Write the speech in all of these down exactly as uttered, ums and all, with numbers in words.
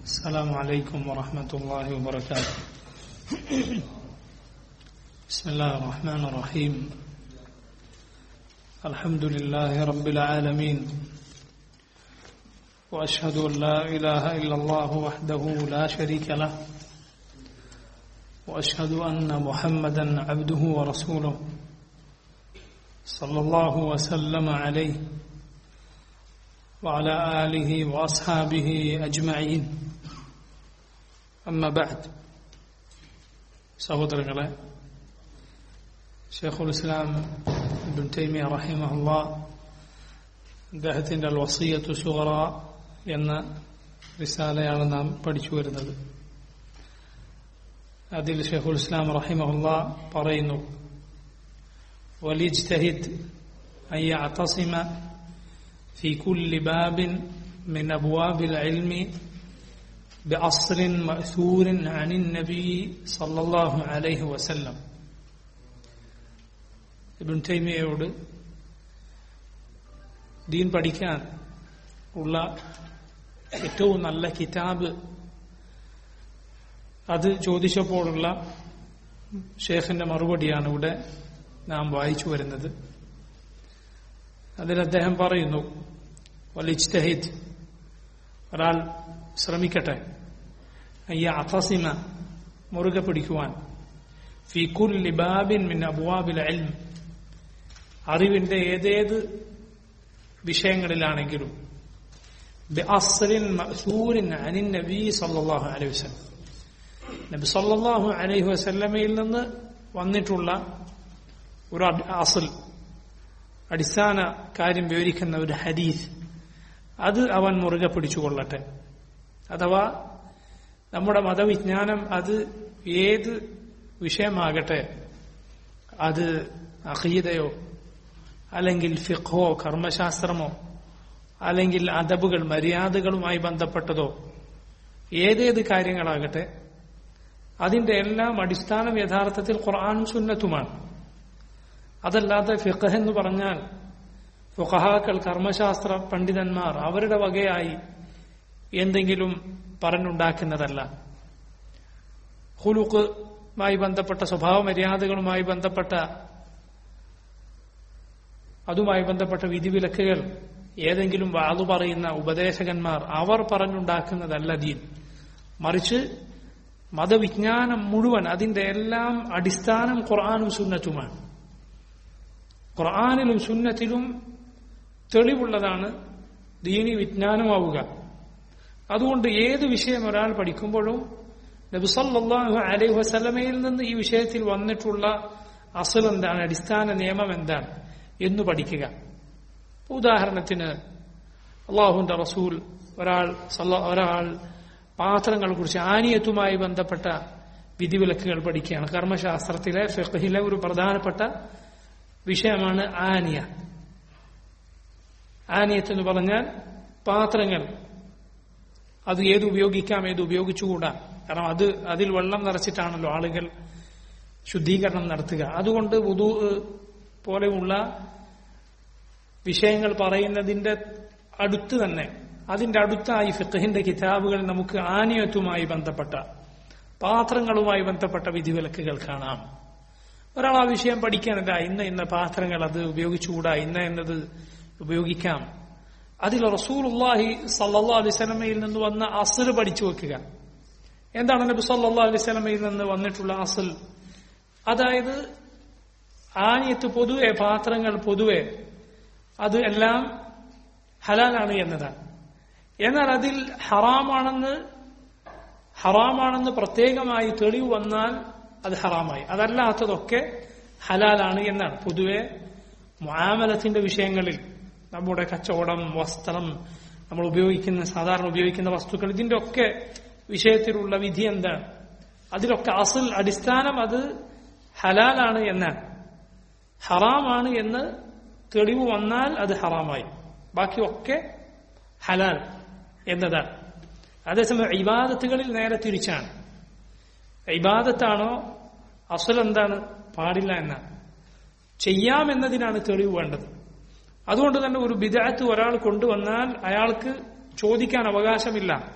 السلام عليكم ورحمة الله وبركاته. بسم الله الرحمن الرحيم. الحمد لله رب العالمين، وأشهد أن لا إله إلا الله وحده لا شريك له، وأشهد أن محمدا عبده ورسوله صلى الله وسلم عليه وعلى آله وأصحابه أجمعين. أما بعد. സഹോദരങ്ങളെ, ഷെയ്ഖുൽ ഇസ്ലാം ഇബ്നു തൈമിയ റഹിമഹുല്ലാഹ് അദ്ദേഹത്തിന്റെ അൽ വസിയ്യത്തു സുഗറ എന്ന റിസാലയാണ് നാം പഠിച്ചു വരുന്നത്. അതിൽ ഷെയ്ഖുൽ ഇസ്ലാം റഹിമഹുല്ലാഹ് പറയുന്നു, വലിജ്തഹിദ് അൻ യഅതസിമ في كل باب من أبواب العلم بأصل مأثور عن النبي صلى الله عليه وسلم. ഇബ്നു തൈമിയയോട് ദീൻ പഠിക്കാൻ ഉള്ള ഏറ്റവും നല്ല കിതാബ് അത് ചോദിച്ചപ്പോഴുള്ള ഷേഖിന്റെ മറുപടിയാണ് ഇവിടെ നാം വായിച്ചു വരുന്നത്. അതിൽ അദ്ദേഹം പറയുന്നു, വലിജ്തഹിദ്, ഒരാൾ ശ്രമിക്കട്ടെ, യഅതസിമ, മുറുകെ പിടിക്കുവാൻ, ഫീ കുല്ലി ബാബിൻ മിൻ അബ്വാബിൽ ഇൽം, അറിവിന്റെ ഏതേത് വിഷയങ്ങളിലാണെങ്കിലും, ബിഅസ്ലിൻ മഅ്സൂരിൻ അനിൻ നബി സല്ലല്ലാഹു അലൈഹി വസല്ലം, നബി സല്ലല്ലാഹു അലൈഹി വസല്ലമയിൽ നിന്ന് വന്നിട്ടുള്ള ഒരു അസ്ൽ, അടിസ്ഥാന കാര്യം വിവരിക്കുന്ന ഒരു ഹദീസ്, അത് അവൻ മുറുകെ പിടിച്ചുകൊള്ളട്ടെ. അഥവാ നമ്മുടെ മതവിജ്ഞാനം അത് ഏത് വിഷയമാകട്ടെ, അത് അഖീദയോ അല്ലെങ്കിൽ ഫിഖ്ഹോ കർമ്മശാസ്ത്രമോ അല്ലെങ്കിൽ അദബുകൾ മര്യാദകളുമായി ബന്ധപ്പെട്ടതോ ഏതേത് കാര്യങ്ങളാകട്ടെ, അതിന്റെ എല്ലാം അടിസ്ഥാനം യഥാർത്ഥത്തിൽ ഖുർആനും സുന്നത്തുമാണ്. അതല്ലാതെ ഫിഖ്ഹ് എന്ന് പറഞ്ഞാൽ ഫുഖഹാക്കൾ, കർമ്മശാസ്ത്ര പണ്ഡിതന്മാർ അവരുടെ വകയായി എന്തെങ്കിലും പറഞ്ഞുണ്ടാക്കുന്നതല്ല. ഖുലുഖുമായി ബന്ധപ്പെട്ട, സ്വഭാവ മര്യാദകളുമായി ബന്ധപ്പെട്ട, അതുമായി ബന്ധപ്പെട്ട വിധിവിലക്കുകൾ ഏതെങ്കിലും വാതു പറയുന്ന ഉപദേശകന്മാർ അവർ പറഞ്ഞുണ്ടാക്കുന്നതല്ല ദീൻ. മറിച്ച് മതവിജ്ഞാനം മുഴുവൻ, അതിന്റെ എല്ലാം അടിസ്ഥാനം ഖുർആനും സുന്നത്തുമാണ്. ഖുർആനിലും സുന്നത്തിലും തെളിവുള്ളതാണ് ദീനി വിജ്ഞാനമാവുക. അതുകൊണ്ട് ഏത് വിഷയം ഒരാൾ പഠിക്കുമ്പോഴും നബി സല്ലല്ലാഹു അലൈഹി വസല്ലമയിൽ നിന്ന് ഈ വിഷയത്തിൽ വന്നിട്ടുള്ള അസ്ൽ എന്താണ്, അടിസ്ഥാന നിയമം എന്താണ് എന്ന് പഠിക്കുക. ഉദാഹരണത്തിന്, അല്ലാഹുവിന്റെ റസൂൽ ഒരാൾ ഒരാൾ പാത്രങ്ങളെ കുറിച്ച്, ആനിയത്തുമായി ബന്ധപ്പെട്ട വിധിവിലക്കുകൾ പഠിക്കുകയാണ്. കർമ്മശാസ്ത്രത്തിലെ ഫിഖ്ഹിലെ ഒരു പ്രധാനപ്പെട്ട വിഷയമാണ് ആനിയ. ആനിയത്ത് എന്ന് പറഞ്ഞാൽ പാത്രങ്ങൾ, അത് ഏത് ഉപയോഗിക്കാം, ഏത് ഉപയോഗിച്ചുകൂടാ. കാരണം അത് അതിൽ വെള്ളം നിറച്ചിട്ടാണല്ലോ ആളുകൾ ശുദ്ധീകരണം നടത്തുക. അതുകൊണ്ട് വുദൂ പോലെയുള്ള വിഷയങ്ങൾ പറയുന്നതിന്റെ അടുത്ത് തന്നെ, അതിന്റെ അടുത്തായി ഫിഖ്ഹിന്റെ കിതാബുകൾ നമുക്ക് ആനിയത്തുമായി ബന്ധപ്പെട്ട, പാത്രങ്ങളുമായി ബന്ധപ്പെട്ട വിധിവിലക്കുകൾ കാണാം. ഒരാൾ ആ വിഷയം പഠിക്കാനില്ല, ഇന്ന ഇന്ന പാത്രങ്ങൾ അത് ഉപയോഗിച്ചുകൂടാ, ഇന്ന എന്നത് ഉപയോഗിക്കാം. അതിൽ റസൂലുള്ളാഹി സല്ലല്ലാഹു അലൈഹി വസല്ലമയിൽ നിന്ന് വന്ന അസ്ൽ പഠിച്ചു വെക്കുക. എന്താണ് നബി സല്ലല്ലാഹു അലൈഹി വസല്ലമയിൽ നിന്ന് വന്നിട്ടുള്ള അസ്ൽ? അതായത് ആനിയത്ത് പൊതുവെ, പാത്രങ്ങൾ പൊതുവെ അത് എല്ലാം ഹലാലാണ് എന്നതാണ്. എന്നാൽ അതിൽ ഹറാമാണെന്ന് ഹറാമാണെന്ന് പ്രത്യേകമായി തെളിവ് വന്നാൽ അത് ഹറാമായി. അതല്ലാത്തതൊക്കെ ഹലാലാണ് എന്നാണ്. പൊതുവെ മുആമലത്തിന്റെ വിഷയങ്ങളിൽ, നമ്മുടെ കച്ചവടം, വസ്ത്രം, നമ്മൾ ഉപയോഗിക്കുന്ന, സാധാരണ ഉപയോഗിക്കുന്ന വസ്തുക്കൾ, ഇതിന്റെ ഒക്കെ വിഷയത്തിലുള്ള വിധി എന്താണ്? അതിലൊക്കെ അസ്ൽ, അടിസ്ഥാനം അത് ഹലാലാണ് എന്നാണ്. ഹറാമാണ് എന്ന് തെളിവ് വന്നാൽ അത് ഹറാമായി, ബാക്കിയൊക്കെ ഹലാൽ എന്നതാണ്. അതേസമയം ഇബാദത്തുകളിൽ നേരെ തിരിച്ചാണ്. ഇബാദത്താണോ അസ്ൽ എന്താണ്? പാടില്ല എന്നാണ്. ചെയ്യാമെന്നതിനാണ് തെളിവ് വേണ്ടത്. അതുകൊണ്ട് തന്നെ ഒരു ബിദ്അത്ത് ഒരാൾ കൊണ്ടുവന്നാൽ അയാൾക്ക് ചോദിക്കാൻ അവകാശമില്ല,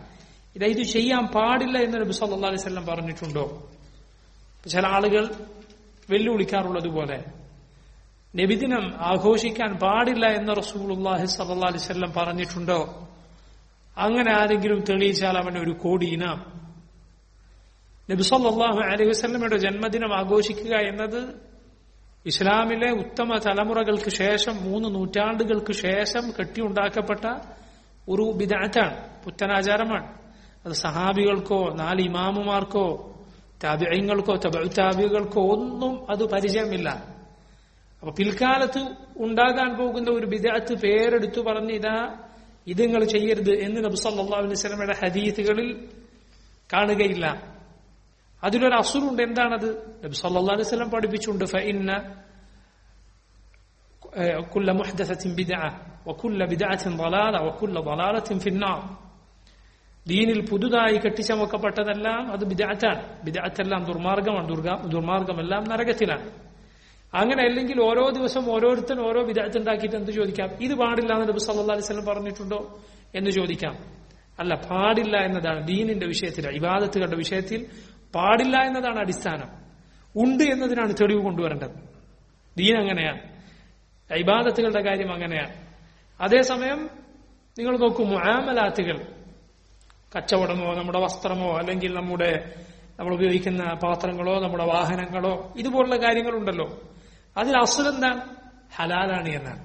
ഇതാ ഇത് ചെയ്യാൻ പാടില്ല എന്ന് നബി സല്ലല്ലാഹു അലൈഹി വസല്ലം പറഞ്ഞിട്ടുണ്ടോ? ചില ആളുകൾ വെല്ലുവിളിക്കാറുള്ളതുപോലെ നബിദിനം ആഘോഷിക്കാൻ പാടില്ല എന്ന് റസൂലുള്ളാഹി സ്വല്ലല്ലാഹു അലൈഹി വസല്ലം പറഞ്ഞിട്ടുണ്ടോ? അങ്ങനെ ആരെങ്കിലും തെളിയിച്ചാൽ അവന് ഒരു കോടി ഇനാം. നബി സല്ലല്ലാഹു അലൈഹി വസല്ലമയുടെ ജന്മദിനം ആഘോഷിക്കുക എന്നത് ഇസ്ലാമിലെ ഉത്തമ തലമുറകൾക്ക് ശേഷം മൂന്ന് നൂറ്റാണ്ടുകൾക്ക് ശേഷം കെട്ടിയുണ്ടാക്കപ്പെട്ട ഒരു ബിദ്അത്താണ്, പുത്തനാചാരമാണ്. അത് സഹാബികൾക്കോ നാല് ഇമാമുമാർക്കോ താബിഈങ്ങൾക്കോ തബഉ താബിഈകൾക്കോ ഒന്നും അത് പരിചയമില്ല. അപ്പൊ പിൽക്കാലത്ത് ഉണ്ടാകാൻ പോകുന്ന ഒരു ബിദ്അത്ത് പേരെടുത്തു പറഞ്ഞ് ഇതാ ഇത് നിങ്ങൾ ചെയ്യരുത് എന്ന് നബി സല്ലല്ലാഹു അലൈഹി വസല്ലമയുടെ ഹദീസുകളിൽ കാണുകയില്ല. അതിലൊരു അസുറുണ്ട്. എന്താണത്? നബി സല്ലല്ലാഹു അലൈഹി വസല്ലം പഠിപ്പിച്ചുണ്ട്, ഫഇന്ന കുല്ല മുഹ്ദസത്തിൻ ബിദ്അ വകുല്ല ബിദ്അത്തിൻ ളലാല വകുല്ല ളലാലത്തിൻ ഫിന്നാർ. ദീനിൽ പുതുതായി കെട്ടിച്ചമക്കപ്പെട്ടതെല്ലാം അത് ബിദ്അത്താണ്. ബിദ്അത്തെല്ലാം ദുർമാർഗമാണ്, ദുർമാർഗമെല്ലാം നരകത്തിലാണ്. അങ്ങനെ അല്ലെങ്കിൽ ഓരോ ദിവസം ഓരോരുത്തരും ഓരോ ബിദ്അത്ത് ഉണ്ടാക്കിയിട്ട് എന്ത് ചോദിക്കാം? ഇത് പാടില്ല എന്ന് നബി സല്ലല്ലാഹു അലൈഹി വസല്ലം പറഞ്ഞിട്ടുണ്ടോ എന്ന് ചോദിക്കാം. അല്ല, പാടില്ല എന്നതാണ് ദീനിന്റെ വിഷയത്തിൽ, ഇബാദത്തുകളുടെ വിഷയത്തിൽ പാടില്ല എന്നതാണ് അടിസ്ഥാനം. ഉണ്ട് എന്നതിനാണ് തെളിവ് കൊണ്ടുവരേണ്ടത്. ദീൻ അങ്ങനെയാണ്, ഇബാദത്തുകളുടെ കാര്യം അങ്ങനെയാണ്. അതേസമയം നിങ്ങൾ നോക്കൂ, മുആമലാത്തുകൾ, കച്ചവടമോ നമ്മുടെ വസ്ത്രമോ അല്ലെങ്കിൽ നമ്മുടെ നമ്മൾ ഉപയോഗിക്കുന്ന പാത്രങ്ങളോ നമ്മുടെ വാഹനങ്ങളോ ഇതുപോലുള്ള കാര്യങ്ങളുണ്ടല്ലോ, അതിൽ അസ്ലെന്താണ്? ഹലാലാണ് എന്നാണ്.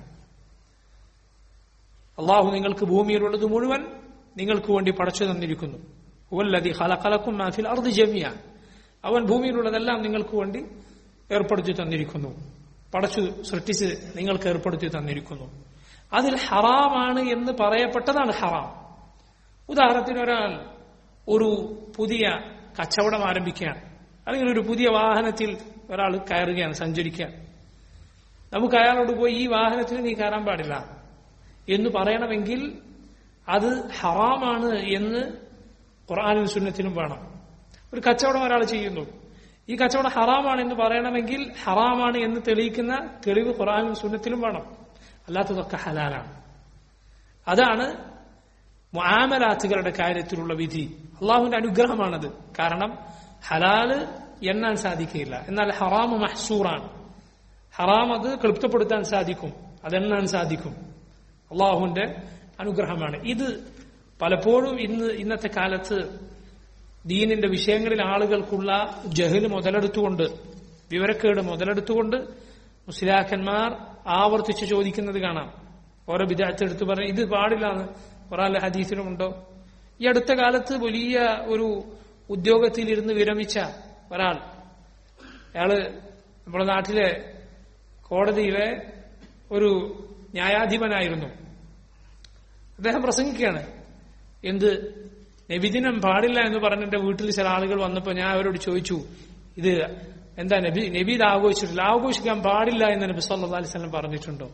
അള്ളാഹു നിങ്ങൾക്ക് ഭൂമിയിലുള്ളത് മുഴുവൻ നിങ്ങൾക്ക് വേണ്ടി പടച്ചു തന്നിരിക്കുന്നു. ഹുവല്ലദീ ഖലഖലകും മാ ഫിൽ അർദി ജമിഅ. അവൻ ഭൂമിയിലുള്ളതെല്ലാം നിങ്ങൾക്ക് വേണ്ടി ഏർപ്പെടുത്തി തന്നിരിക്കുന്നു, പടച്ചു സൃഷ്ടിച്ച് നിങ്ങൾക്ക് ഏർപ്പെടുത്തി തന്നിരിക്കുന്നു. അതിൽ ഹറാമാണ് എന്ന് പറയപ്പെട്ടതാണ് ഹറാം. ഉദാഹരണത്തിന് ഒരാൾ ഒരു പുതിയ കച്ചവടം ആരംഭിക്കുകയാണ്, അല്ലെങ്കിൽ ഒരു പുതിയ വാഹനത്തിൽ ഒരാൾ കയറുകയാണ്, സഞ്ചരിക്കുകയാണ്. നമുക്ക് അയാളോട് പോയി ഈ വാഹനത്തിൽ നീ കയറാൻ പാടില്ല എന്ന് പറയണമെങ്കിൽ അത് ഹറാമാണ് എന്ന് ഖുർആനും സുന്നത്തിനും വേണം. ഒരു കച്ചവടം ഒരാൾ ചെയ്യുന്നു, ഈ കച്ചവടം ഹറാമാണ് എന്ന് പറയണമെങ്കിൽ ഹറാമാണ് എന്ന് തെളിയിക്കുന്ന തെളിവ് ഖുർആനും സുന്നത്തിലും വേണം. അല്ലാത്തതൊക്കെ ഹലാലാണ്. അതാണ് മുആമലാത്തുകളുടെ കാര്യത്തിലുള്ള വിധി. അള്ളാഹുവിന്റെ അനുഗ്രഹമാണത്. കാരണം ഹലാല് എണ്ണാൻ സാധിക്കില്ല, എന്നാൽ ഹറാമ് മഹ്സൂറാണ്. ഹറാം അത് ക്ലിപ്തപ്പെടുത്താൻ സാധിക്കും, അതെണ്ണാൻ സാധിക്കും. അള്ളാഹുവിന്റെ അനുഗ്രഹമാണ് ഇത്. പലപ്പോഴും ഇന്ന് ഇന്നത്തെ കാലത്ത് ദീനിന്റെ വിഷയങ്ങളിൽ ആളുകൾക്കുള്ള ജഹല് മുതലെടുത്തുകൊണ്ട്, വിവരക്കേട് മുതലെടുത്തുകൊണ്ട് മുസ്ലിയാക്കന്മാർ ആവർത്തിച്ച് ചോദിക്കുന്നത് കാണാം. ഓരോ ബിദ്അത്ത് എടുത്തു പറഞ്ഞ് ഇത് പാടില്ലാന്ന് ഖുർആനിലെ ഹദീസിലുമുണ്ടോ? ഈ അടുത്ത കാലത്ത് വലിയ ഒരു ഉദ്യോഗത്തിലിരുന്ന് വിരമിച്ച ഒരാൾ, അയാള് നമ്മുടെ നാട്ടിലെ കോടതിയിലെ ഒരു ന്യായാധിപനായിരുന്നു. അദ്ദേഹം പ്രസംഗിക്കുകയാണ്. എന്ത് നബിദിനം പാടില്ല എന്ന് പറഞ്ഞ എന്റെ വീട്ടിൽ ചില ആളുകൾ വന്നപ്പോ ഞാൻ അവരോട് ചോദിച്ചു, ഇത് എന്താ നബി നബി ഇത് ആഘോഷിച്ചിട്ടില്ല, ആഘോഷിക്കാൻ പാടില്ല എന്ന് നബി സല്ലല്ലാഹു അലൈഹി വസല്ലം പറഞ്ഞിട്ടുണ്ടോ?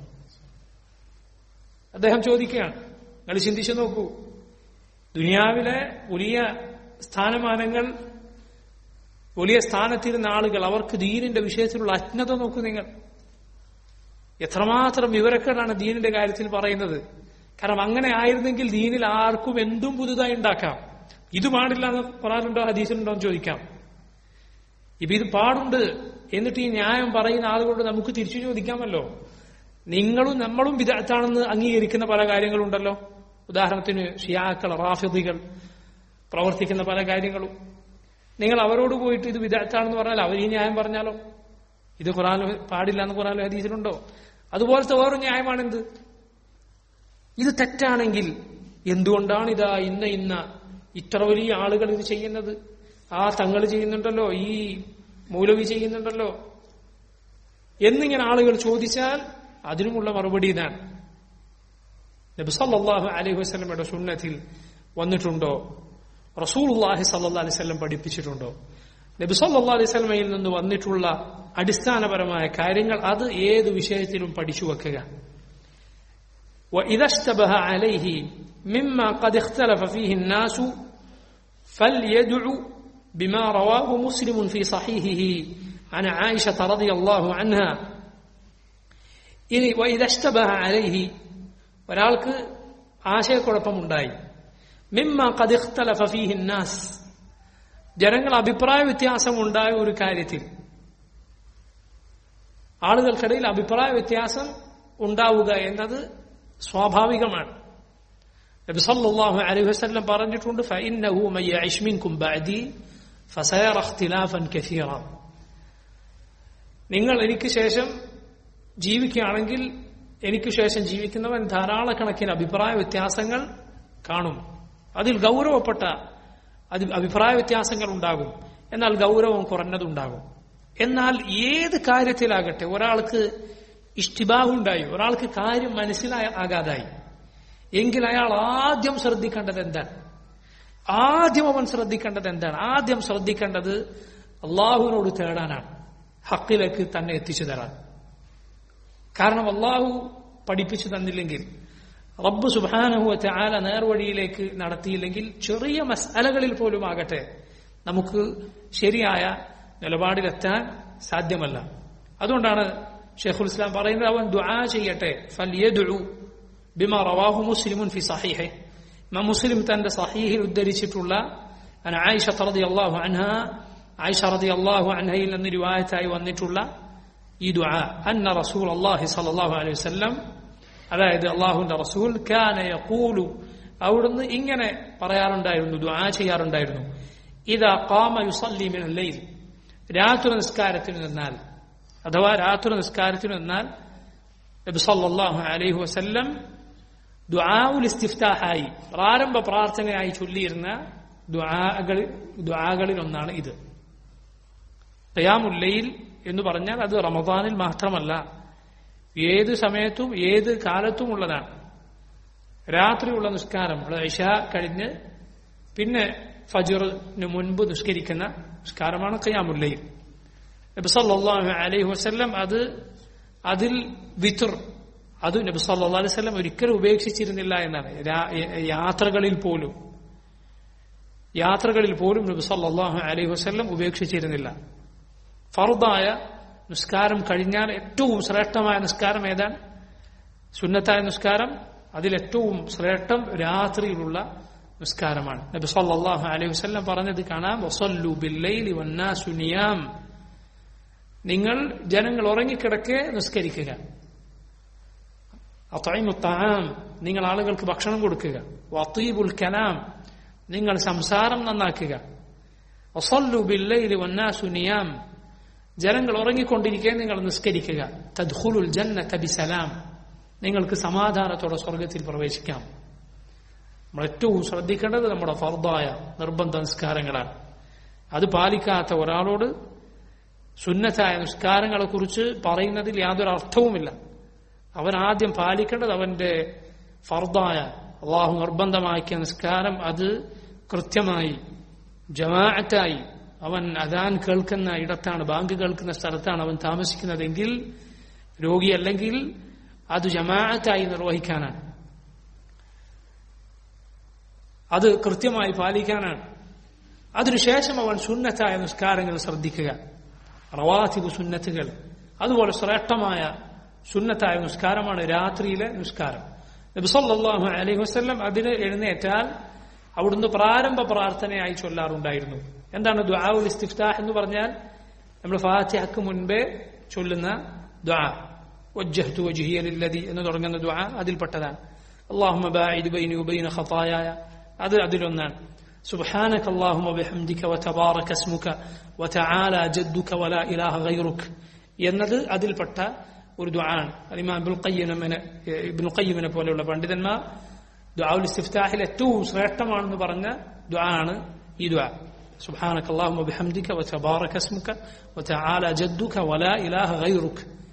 അദ്ദേഹം ചോദിക്കുകയാണ്. നിങ്ങൾ ചിന്തിച്ചു നോക്കൂ, ദുനിയാവിലെ വലിയ സ്ഥാനമാനങ്ങൾ, വലിയ സ്ഥാനത്തിരുന്ന ആളുകൾ, അവർക്ക് ദീനിന്റെ വിഷയത്തിലുള്ള അജ്ഞത നോക്കൂ നിങ്ങൾ. എത്രമാത്രം വിവരക്കേടാണ് ദീനിന്റെ കാര്യത്തിൽ പറയുന്നത്. കാരണം അങ്ങനെ ആയിരുന്നെങ്കിൽ ദീനിൽ ആർക്കും എന്തും പുതുതായി ഉണ്ടാക്കാം. ഇത് പാടില്ല എന്ന് ഖുർആനിലുണ്ടോ ഹദീസിലുണ്ടോ എന്ന് ചോദിക്കാം. ഇപ്പൊ ഇത് പാടുണ്ട് എന്നിട്ട് ഈ ന്യായം പറയുന്ന ആളുകളോട് നമുക്ക് തിരിച്ചു ചോദിക്കാമല്ലോ. നിങ്ങളും നമ്മളും ബിദ്അത്താണെന്ന് അംഗീകരിക്കുന്ന പല കാര്യങ്ങളുണ്ടല്ലോ. ഉദാഹരണത്തിന് ഷിയാക്കൾ, റാഫിദികൾ പ്രവർത്തിക്കുന്ന പല കാര്യങ്ങളും. നിങ്ങൾ അവരോട് പോയിട്ട് ഇത് ബിദ്അത്താണെന്ന് പറഞ്ഞാൽ അവർ ഈ ന്യായം പറഞ്ഞാലോ? ഇത് ഖുർആനിൽ പാടില്ല എന്ന് ഖുർആനിൽ ഹദീസിലുണ്ടോ? അതുപോലത്തെ വേറൊരു ന്യായമാണെന്ത്? ഇത് തെറ്റാണെങ്കിൽ എന്തുകൊണ്ടാണ് ഇതാ ഇന്ന ഇന്ന ഇത്ര വലിയ ആളുകൾ ഇത് ചെയ്യുന്നത്? ആ തങ്ങൾ ചെയ്യുന്നുണ്ടല്ലോ, ഈ മൗലവി ചെയ്യുന്നുണ്ടല്ലോ എന്നിങ്ങനെ ആളുകൾ ചോദിച്ചാൽ അതിനുമുള്ള മറുപടി ഇതാണ്. നബി സല്ലല്ലാഹു അലൈഹി വസല്ലമയുടെ സുന്നത്തിൽ വന്നിട്ടുണ്ടോ? റസൂലുള്ളാഹി സല്ലല്ലാഹു അലൈഹി വസല്ലം പഠിപ്പിച്ചിട്ടുണ്ടോ? നബി സല്ലല്ലാഹു അലൈഹി വസല്ലമയിൽ നിന്ന് വന്നിട്ടുള്ള അടിസ്ഥാനപരമായ കാര്യങ്ങൾ അത് ഏത് വിഷയത്തിലും പഠിച്ചു വെക്കുക. وإذا اشتبه عليه مما قد اختلف فيه الناس فليدع بما رواه مسلم في صحيحه عن عائشة رضي الله عنها. وإذا اشتبه عليه ഒരാൾക്ക് ആശയക്കുഴപ്പമുണ്ടായി, മിമ്മ ഖദ് ഇഖ്തലഫ ഫീഹി الناس ജനങ്ങൾ അഭിപ്രായ വ്യത്യാസം ഉണ്ടായ ഒരു കാര്യത്തിൽ ആളുകൾക്കിടയിൽ അഭിപ്രായ വ്യത്യാസം ഉണ്ടാവുക എന്നത് സ്വാഭാവികമാണ്. നബി സല്ലല്ലാഹു അലൈഹി വസല്ലം പറഞ്ഞിട്ടുണ്ട് ഫഇന്നഹു മൻ യഇശ് മിൻകും ബഅദി ഫസയറ ഇഖ്തിലാഫൻ കസീറ. നിങ്ങൾ എനിക്ക് ശേഷം ജീവിക്കുകയാണെങ്കിൽ എനിക്ക് ശേഷം ജീവിക്കുന്നവൻ ധാരാളക്കണക്കിന് അഭിപ്രായ വ്യത്യാസങ്ങൾ കാണും. അതിൽ ഗൗരവപ്പെട്ട അഭിപ്രായ വ്യത്യാസങ്ങൾ ഉണ്ടാകും, എന്നാൽ ഗൗരവം കുറഞ്ഞതുണ്ടാകും. എന്നാൽ ഏത് കാര്യത്തിലാകട്ടെ ഒരാൾക്ക് ഇഷ്ടിബാഹുണ്ടായി, ഒരാൾക്ക് കാര്യം മനസ്സിലാകാതായി എങ്കിൽ അയാൾ ആദ്യം ശ്രദ്ധിക്കേണ്ടത് എന്താണ്? ആദ്യം അവൻ ശ്രദ്ധിക്കേണ്ടത് എന്താണ്? ആദ്യം ശ്രദ്ധിക്കേണ്ടത് അള്ളാഹുവിനോട് തേടാനാണ്, ഹക്കിലേക്ക് തന്നെ എത്തിച്ചു തരാൻ. കാരണം അള്ളാഹു പഠിപ്പിച്ചു തന്നില്ലെങ്കിൽ, റബ്ബ് സുബ്ഹാനഹു വ തആല നേർവഴിയിലേക്ക് നടത്തിയില്ലെങ്കിൽ ചെറിയ മസ്അലകളിൽ പോലും ആകട്ടെ നമുക്ക് ശരിയായ നിലപാടിലെത്താൻ സാധ്യമല്ല. അതുകൊണ്ടാണ് ഷെയ്ഖുൽ ഇസ്ലാം പറയുന്നത് അവൻ ദുആ ചെയ്യട്ടെ. ഫൽയദ്ഉ ബിമാ റവാഹു മുസ്ലിമുൻ ഫി സഹീഹി. ഇമാം മുസ്ലിം തന്റെ സഹീഹിൽ ഉദ്ധരിച്ചിട്ടുള്ള അൻ ആയിഷ റളിയല്ലാഹു അൻഹ ആയിഷ റളിയല്ലാഹു അൻഹയിൽ നിന്ന് റിവായത്തായി വന്നിട്ടുള്ള ഈ ദുആ അന്ന റസൂലുള്ളാഹി സ്വല്ലല്ലാഹു അലൈഹി വസല്ലം, അതായത് അല്ലാഹുവിന്റെ റസൂൽ കാന യഖൂലു, അവിടുന്ന് ഇങ്ങനെ പറയാറുണ്ടായിരുന്നു, ദുആ ചെയ്യാറുണ്ടായിരുന്നു. ഇദാ ഖാമ യുസല്ലി മിനൽ ലൈൽ, രാത്രി നിസ്കാരത്തിന് നിന്നാൽ, അഥവാ രാത്രി നിസ്കാരത്തിന് നിന്നാൽ നബി സല്ലല്ലാഹു അലൈഹി വസല്ലം ദുആഉൽ ഇസ്തിഫ്താഹായി പ്രാരംഭ പ്രാർത്ഥനയായി ചൊല്ലിയിരുന്ന ദുആകളിൽ ദുആകളിൽ ഒന്നാണ് ഇത്. ഖിയാമുൽ ലൈൽ എന്ന് പറഞ്ഞാൽ അത് റമദാനിൽ മാത്രമല്ല, ഏത് സമയത്തും ഏത് കാലത്തും ഉള്ളതാണ്. രാത്രിയുള്ള നിസ്കാരം, ഇശാ കഴിഞ്ഞ് പിന്നെ ഫജ്റിന് മുൻപ് നിസ്കരിക്കുന്ന നിസ്കാരമാണ് ഖിയാമുൽ ലൈൽ. നബി സല്ലല്ലാഹു അലൈഹി വസല്ലം അത് അതിൽ വിത്ർ അത് നബി സല്ലല്ലാഹു അലൈഹി വസല്ലം ഒരിക്കലും ഉപേക്ഷിച്ചിരുന്നില്ല എന്നാണ്. യാത്രകളിൽ പോലും യാത്രകളിൽ പോലും നബി സല്ലല്ലാഹു അലൈഹി വസല്ലം ഉപേക്ഷിച്ചിരുന്നില്ല. ഫർദായ നിസ്കാരം കഴിഞ്ഞാൽ ഏറ്റവും ശ്രേഷ്ഠമായ നിസ്കാരം ഏതാണ്? സുന്നത്തായ നിസ്കാരം. അതിലേറ്റവും ശ്രേഷ്ഠം രാത്രിയിലുള്ള നിസ്കാരമാണ്. നബി സല്ലല്ലാഹു അലൈഹി വസല്ലം പറഞ്ഞത് കാണാം, വസല്ലു ബില്ലൈലി വന്നാസു നിയാം, നിങ്ങൾ ജനങ്ങൾ ഉറങ്ങിക്കിടക്കെ നിസ്കരിക്കുക. അത്ഇമു തആം, നിങ്ങൾ ആളുകൾക്ക് ഭക്ഷണം കൊടുക്കുക. വതീബുൽ കലാം, നിങ്ങൾ സംസാരം നന്നാക്കുക. വസല്ലു ബില്ലൈലി വന്നാസു നിയാം, ജനങ്ങൾ ഉറങ്ങിക്കൊണ്ടിരിക്കെ നിങ്ങൾ നിസ്കരിക്കുക. തദ്ഖുലുൽ ജന്നത ബിസലാം, നിങ്ങൾക്ക് സമാധാനത്തോടെ സ്വർഗത്തിൽ പ്രവേശിക്കാം. നമ്മൾ ഏറ്റവും ശ്രദ്ധിക്കേണ്ടത് നമ്മുടെ ഫർദായ നിർബന്ധ നിസ്കാരങ്ങളാണ്. അത് പാലിക്കാത്ത ഒരാളോട് സുന്നത്തായ നിസ്കാരങ്ങളെ കുറിച്ച് പറയുന്നതിൽ യാതൊരു അർത്ഥവുമില്ല. അവൻ ആദ്യം പാലിക്കേണ്ടത് അവന്റെ ഫർദായ അള്ളാഹു നിർബന്ധമാക്കിയ നിസ്കാരം അത് കൃത്യമായി ജമാഅത്തായി അവൻ അദാൻ കേൾക്കുന്ന ഇടത്താണ്, ബാങ്ക് കേൾക്കുന്ന സ്ഥലത്താണ് അവൻ താമസിക്കുന്നതെങ്കിൽ, രോഗിയല്ലെങ്കിൽ അത് ജമാഅത്തായി നിർവഹിക്കാനാണ്, അത് കൃത്യമായി പാലിക്കാനാണ്. അതിനുശേഷം അവൻ സുന്നത്തായ നിസ്കാരങ്ങൾ ശ്രദ്ധിക്കുക, റവാത്തിബ് സുന്നത്തുകൾ. അതുപോലെ ശ്രേഷ്ഠമായ സുന്നത്തായ നിസ്കാരമാണ് രാത്രിയിലെ നിസ്കാരം. നബി സല്ലല്ലാഹു അലൈഹി വസല്ലം അതിന് എഴുന്നേറ്റാൽ അവിടുന്ന് പ്രാരംഭ പ്രാർത്ഥനയായി ചൊല്ലാറുണ്ടായിരുന്നു. എന്താണ് ദുആഉൽ ഇസ്തിഫ്താഹ് എന്ന് പറഞ്ഞാൽ? നമ്മൾ ഫാത്തിഹയ്ക്ക് മുൻപേ ചൊല്ലുന്ന ദുആ, വജ്ജഹ്തു വജ്ഹിയ ലില്ലദി എന്ന് തുടങ്ങുന്ന ദുആ അതിൽപ്പെട്ടതാണ്. അല്ലാഹുമ്മ ബാഇദ് ബൈനി വബൈന ഖതായായ, അത് അതിലൊന്നാണ്. സുബ്ഹാനക അല്ലാഹുമ്മ ബിഹംദിക വതബാറക ഇസ്മുക വതആല ജദ്ദുക വലാ ഇലാഹ ഗൈറുക എന്നത് അതിൽപ്പെട്ട ഒരു ദുആണ്. ഇമാം ഇബ്നുൽ ഖയ്യിമിനെ ഇബ്നുൽ ഖയ്യിമിനെ പോലെയുള്ള പണ്ഡിതന്മാർ ദുആഉൽ ഇസ്തിഫ്താഹിൽ ഏറ്റവും ശ്രേഷ്ഠമാണെന്ന് പറഞ്ഞ ദുആണ് ഈ ദുആ. സുബ്ഹാനക അല്ലാഹുമ്മ ബിഹംദിക വതബാറക ഇസ്മുക വതആല ജദ്ദുക വലാ ഇലാഹ ഗൈറുക.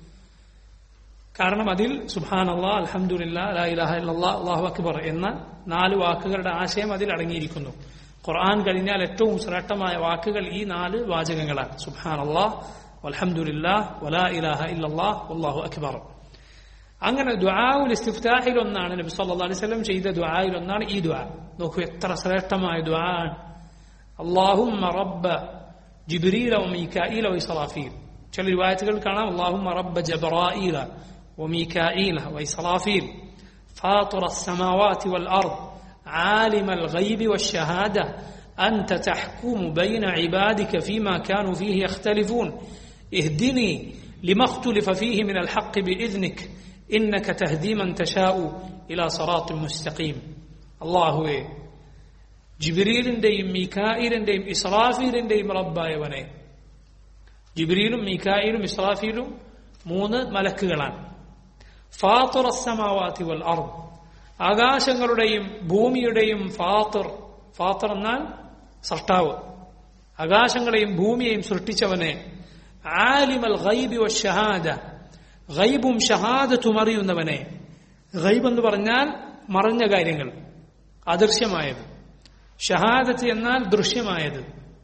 കാരണം അതിൽ സുബ്ഹാനല്ലാഹ്, അൽഹംദുലില്ലാഹ്, ലാ ഇലാഹ ഇല്ലല്ലാഹ്, അല്ലാഹു അക്ബർ എന്ന നാല് വാക്കുകളുടെ ആശയം അതിൽ അടങ്ങിയിരിക്കുന്നു. ഖുർആൻ കഴിഞ്ഞാൽ ഏറ്റവും ശ്രേഷ്ഠമായ വാക്കുകൾ ഈ നാല് വാചകങ്ങളാണ്. സുബ്ഹാനല്ലാഹ്, അൽഹംദുലില്ലാഹ്, വലാ ഇലാഹ ഇല്ലല്ലാഹ്, വല്ലാഹു അക്ബർ. അങ്ങനെ ദുആഉൽ ഇസ്തിഫ്താഹിൽ ഒന്നാണ്, നബി സല്ലല്ലാഹു അലൈഹി വസല്ലം ചെയ്ത ദുആയിൽ ഒന്നാണ് ഈ ദുആ. നോക്കൂ എത്ര ശ്രേഷ്ഠമായ ദുആ ആണ്. അല്ലാഹുമ്മ റബ്ബ ജിബ്രീല വമീകാഈല വഇസ്റാഫീൽ. ചില റിവായത്തുകൾ കാണാം അല്ലാഹുമ്മ റബ്ബ ജബ്രാഈല وميكائيل وإسرافيل فاطر السماوات والأرض عالم الغيب والشهادة أنت تحكم بين عبادك فيما كانوا فيه يختلفون اهدني لما اختلف فيه من الحق بإذنك إنك تهدي من تشاء إلى صراط مستقيم. الله ജിബ്രീലിന്റെയും മീകായിലിന്റെയും ഇസ്രാഫീലിന്റെയും റബ്ബായവനെ. ജിബ്രീലും മീകായിലും ഇസ്രാഫീലും മൂന്ന് മലക്കുകളാണ്. ഫാത്തിർ അസ്സമാവാതി വൽ അർദ്, ആകാശങ്ങളുടെയും ഭൂമിയുടെയും ഫാത്തിർ. ഫാത്തിർ എന്നാൽ സൃഷ്ടാവ്. ആകാശങ്ങളെയും ഭൂമിയെയും സൃഷ്ടിച്ചവനെ. ആലിമൽ ഗൈബി വശഹാദ, ഗൈബും ഷഹാദത്തും അറിയുന്നവനെ. ഗൈബ് എന്ന് പറഞ്ഞാൽ മറഞ്ഞ കാര്യങ്ങൾ, അദൃശ്യമായത്. ഷഹാദത്ത് എന്നാൽ ദൃശ്യമായത്.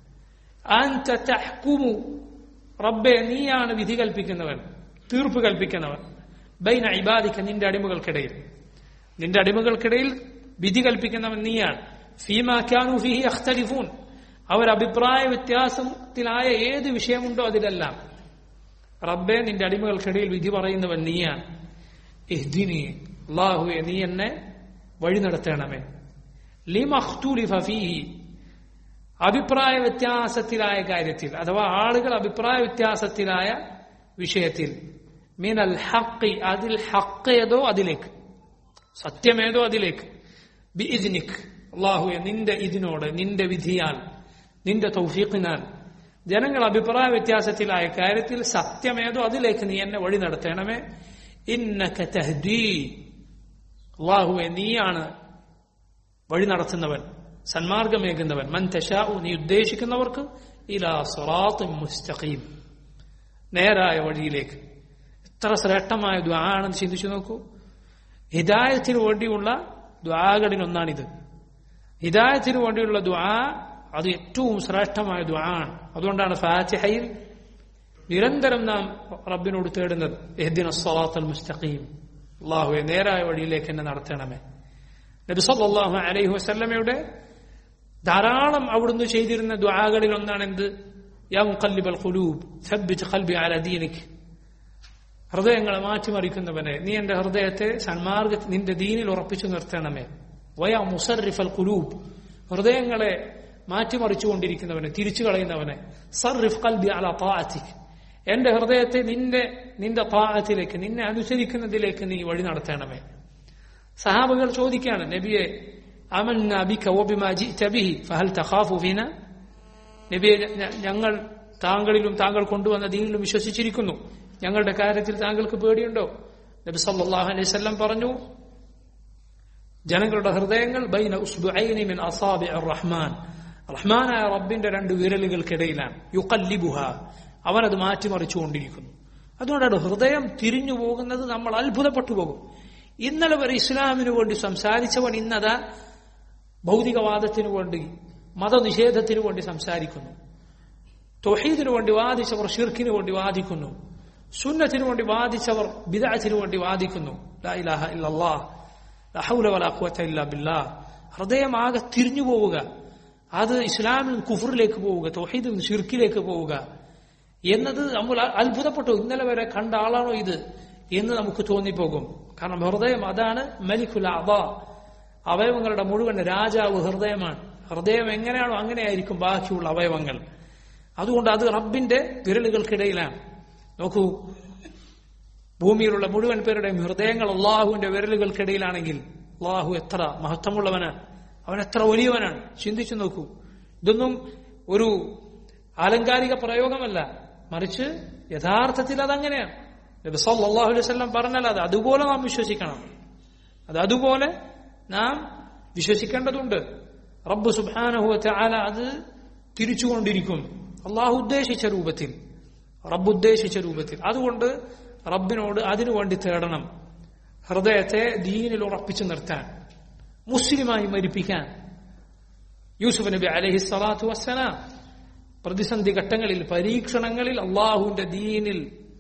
അൻത തഹ്കുമു, റബ്ബേ നീയാണ് വിധി കൽപ്പിക്കുന്നവൻ, തീർപ്പ് കൽപ്പിക്കുന്നവൻ. ബൈന ഇബാദിക, നിന്റെ അടിമകൾക്കിടയിൽ. നിന്റെ അടിമകൾക്കിടയിൽ വിധി കൽപ്പിക്കുന്നവൻ നീയാണ്. ഫീമാ കാനൂ ഫീഹി യഖ്തലിഫൂൻ, അവർ അഭിപ്രായ വ്യത്യാസത്തിലായ ഏത് വിഷയമുണ്ടോ അതിലെല്ലാം റബ്ബേ നിന്റെ അടിമകൾക്കിടയിൽ വിധി പറയുന്നവൻ നീയാണ്. ഇഹ്ദിനി, അല്ലാഹുവേ നീ എന്നെ വഴി നടത്തണമേ. ലിമഖ്തുലിഫ ഫീഹി, അഭിപ്രായ വ്യത്യാസത്തിലായ കാര്യത്തിൽ, അഥവാ ആളുകൾ അഭിപ്രായ വ്യത്യാസത്തിലായ വിഷയത്തിൽ. മിനൽ ഹഖ്, അതിൽ ഹഖ് ഏതോ അതിലേക്ക്, സത്യമേതോ അതിലേക്ക്. ബിഇദ്നിക്, അല്ലാഹുവേ നിന്റെ ഇതിനോട്, നിന്റെ വിധിയാൽ, നിന്റെ തൗഫീഖിനാൽ ജനങ്ങൾ അഭിപ്രായ വ്യത്യാസത്തിലായ കാര്യത്തിൽ സത്യമേതോ അതിലേക്ക് നീ എന്നെ വഴി നടത്തണമേ. ഇന്നക തഹ്ദീ, അല്ലാഹുവേ നീയാണ് വഴി നടത്തുന്നവൻ, സന്മാർഗമേകുന്നവൻ. മൻ തശാഉ, നീ ഉദ്ദേശിക്കുന്നവർക്ക്, ഇലാ സിറാത്തിൻ മുസ്തഖീം, നേരായ വഴിയിലേക്ക്. എത്ര ശ്രേഷ്ഠമായ ദുആ ആണെന്ന് ചിന്തിച്ചു നോക്കൂ. ഹിദായത്തിന് വേണ്ടിയുള്ള ദുആകളിൽ ഒന്നാണിത്. ഹിദായത്തിന് വേണ്ടിയുള്ള ദുആ അത് ഏറ്റവും ശ്രേഷ്ഠമായ ദുആ ആണ്. അതുകൊണ്ടാണ് ഫാത്തിഹയിൽ നിരന്തരം നാം റബ്ബിനോട് തേടുന്നത്, ഇഹ്ദിനസ് സിറാത്തൽ മുസ്തഖീം, അല്ലാഹുവേ നേരായ വഴിയിലേക്ക് എന്നെ നടത്തണമേ. നബി സല്ലല്ലാഹു അലൈഹി വസല്ലമയുടെ ധാരാളം അവിടുന്ന് ചെയ്തിരുന്ന ദുആകളിൽ ഒന്നാണ് എന്ത്? യാ മുഖല്ലിബൽ ഖുലൂബ് സബ്ബിത് ഖൽബി അലാ ദീനിക്, ഹൃദയങ്ങളെ മാറ്റിമറിക്കുന്നവനെ നീ എന്റെ ഹൃദയത്തെ സന്മാർഗ നിന്റെ ദീനിൽ ഉറപ്പിച്ചു നിർത്തണമേ. വയാ മുസർരിഫൽ ഖുലൂബ്, ഹൃദയങ്ങളെ മാറ്റിമറിച്ചുകൊണ്ടിരിക്കുന്നവനെ, തിരിച്ചു കളയുന്നവനെ. സർറിഫ് ഖൽബി അലാ താഅതിക്, എന്റെ ഹൃദയത്തെ നിന്റെ നിന്റെ താഅത്തിലേക്ക്, നിന്നെ അനുസരിക്കുന്നതിലേക്ക് നീ വഴി നടത്തണമേ. സഹാബകൾ ചോദിക്കാണ്, നബിയെ ആമന്നാ ബിക വബിമാ ജിഅത ബിഹി ഫഹൽ തഖാഫു ഫീനാ, നബിയെ ഞങ്ങൾ താങ്കളിലും താങ്കൾ കൊണ്ടുവന്ന ദീനിലും വിശ്വസിച്ചിരിക്കുന്നു, ഞങ്ങളുടെ കാര്യത്തിൽ താങ്കൾക്ക് പേടിയുണ്ടോ? നബി സല്ലല്ലാഹു അലൈഹി വസല്ലം പറഞ്ഞു, ജനങ്ങളുടെ ഹൃദയങ്ങൾ ബൈന ഉസ്ബുഐനി മിൻ അസാബിഇർ റഹ്മാൻ, റഹ്മാനായ റബ്ബിന്റെ രണ്ട് വിരലുകൾക്കിടയിലാണ്. യുഖല്ലിബുഹ, അവനത് മാറ്റിമറിച്ചുകൊണ്ടിരിക്കുന്നു. അതുകൊണ്ടാണ് ഹൃദയം തിരിഞ്ഞു പോകുന്നത് നമ്മൾ അത്ഭുതപ്പെട്ടു പോകും. ഇന്നലെ വരെ ഇസ്ലാമിനു വേണ്ടി സംസാരിച്ചവൻ ഇന്നതാ ഭൗതികവാദത്തിനു വേണ്ടി, മതനിഷേധത്തിനു വേണ്ടി സംസാരിക്കുന്നു. തൗഹീദിനു വേണ്ടി വാദിച്ചവർ ഷിർക്കിനു വേണ്ടി വാദിക്കുന്നു. സുന്നത്തിനു വേണ്ടി വാദിച്ചവർ ബിദ്അത്തിനു വേണ്ടി വാദിക്കുന്നു. ലാ ഇലാഹ ഇല്ലല്ലാഹ്, ലാ ഹൗല വലാ ഖുവത ഇല്ലാ ബില്ലാഹ്. ഹൃദയം ആകെ തിരിഞ്ഞു പോവുക, അത് ഇസ്ലാമിൽ കുഫറിലേക്ക് പോവുക, തൗഹീദിൽ ഷിർക്കിലേക്ക് പോവുക എന്നത് നമ്മൾ അത്ഭുതപ്പെട്ടു. ഇന്നലെ വരെ കണ്ട ആളാണോ ഇത് എന്ന് നമുക്ക് തോന്നിപ്പോകും. കാരണം ഹൃദയം അതാണ് മലിക്കുൽ അഅദാ, അവയവങ്ങളുടെ മുഴുവൻ രാജാവ് ഹൃദയമാണ്. ഹൃദയം എങ്ങനെയാണോ അങ്ങനെയായിരിക്കും ബാക്കിയുള്ള അവയവങ്ങൾ. അതുകൊണ്ട് അത് റബ്ബിന്റെ വിരലുകൾക്കിടയിലാണ്. നോക്കൂ, ഭൂമിയിലുള്ള മുഴുവൻ പേരുടെയും ഹൃദയങ്ങൾ അള്ളാഹുവിന്റെ വിരലുകൾക്കിടയിലാണെങ്കിൽ അള്ളാഹു എത്ര മഹത്വമുള്ളവനാണ്, അവൻ എത്ര വലിയവനാണ്. ചിന്തിച്ചു നോക്കൂ. ഇതൊന്നും ഒരു ആലങ്കാരിക പ്രയോഗമല്ല, മറിച്ച് യഥാർത്ഥത്തിൽ അതങ്ങനെയാണ്. നബി സല്ലല്ലാഹു അലൈഹി വസല്ലം പറഞ്ഞാൽ അത് അതുപോലെ നാം വിശ്വസിക്കണം. അത് അതുപോലെ നാം വിശ്വസിക്കേണ്ടതുണ്ട്. റബ്ബ് സുബ്ഹാനഹു വ തആല അത് തിരിച്ചുകൊണ്ടിരിക്കും, അള്ളാഹു ഉദ്ദേശിച്ച രൂപത്തിൽ, റബ്ബ് ഉദ്ദേശിച്ച രൂപത്തിൽ. അതുകൊണ്ട് റബ്ബിനോട് അതിനുവേണ്ടി തേടണം, ഹൃദയത്തെ ദീനിൽ ഉറപ്പിച്ചു നിർത്താൻ, മുസ്ലിമായി മരിപ്പിക്കാൻ. യൂസുഫ് നബി അലൈഹി സ്വലാത്തു വസ്സലാം പ്രതിസന്ധി ഘട്ടങ്ങളിൽ, പരീക്ഷണങ്ങളിൽ അള്ളാഹുവിന്റെ ദീനിൽ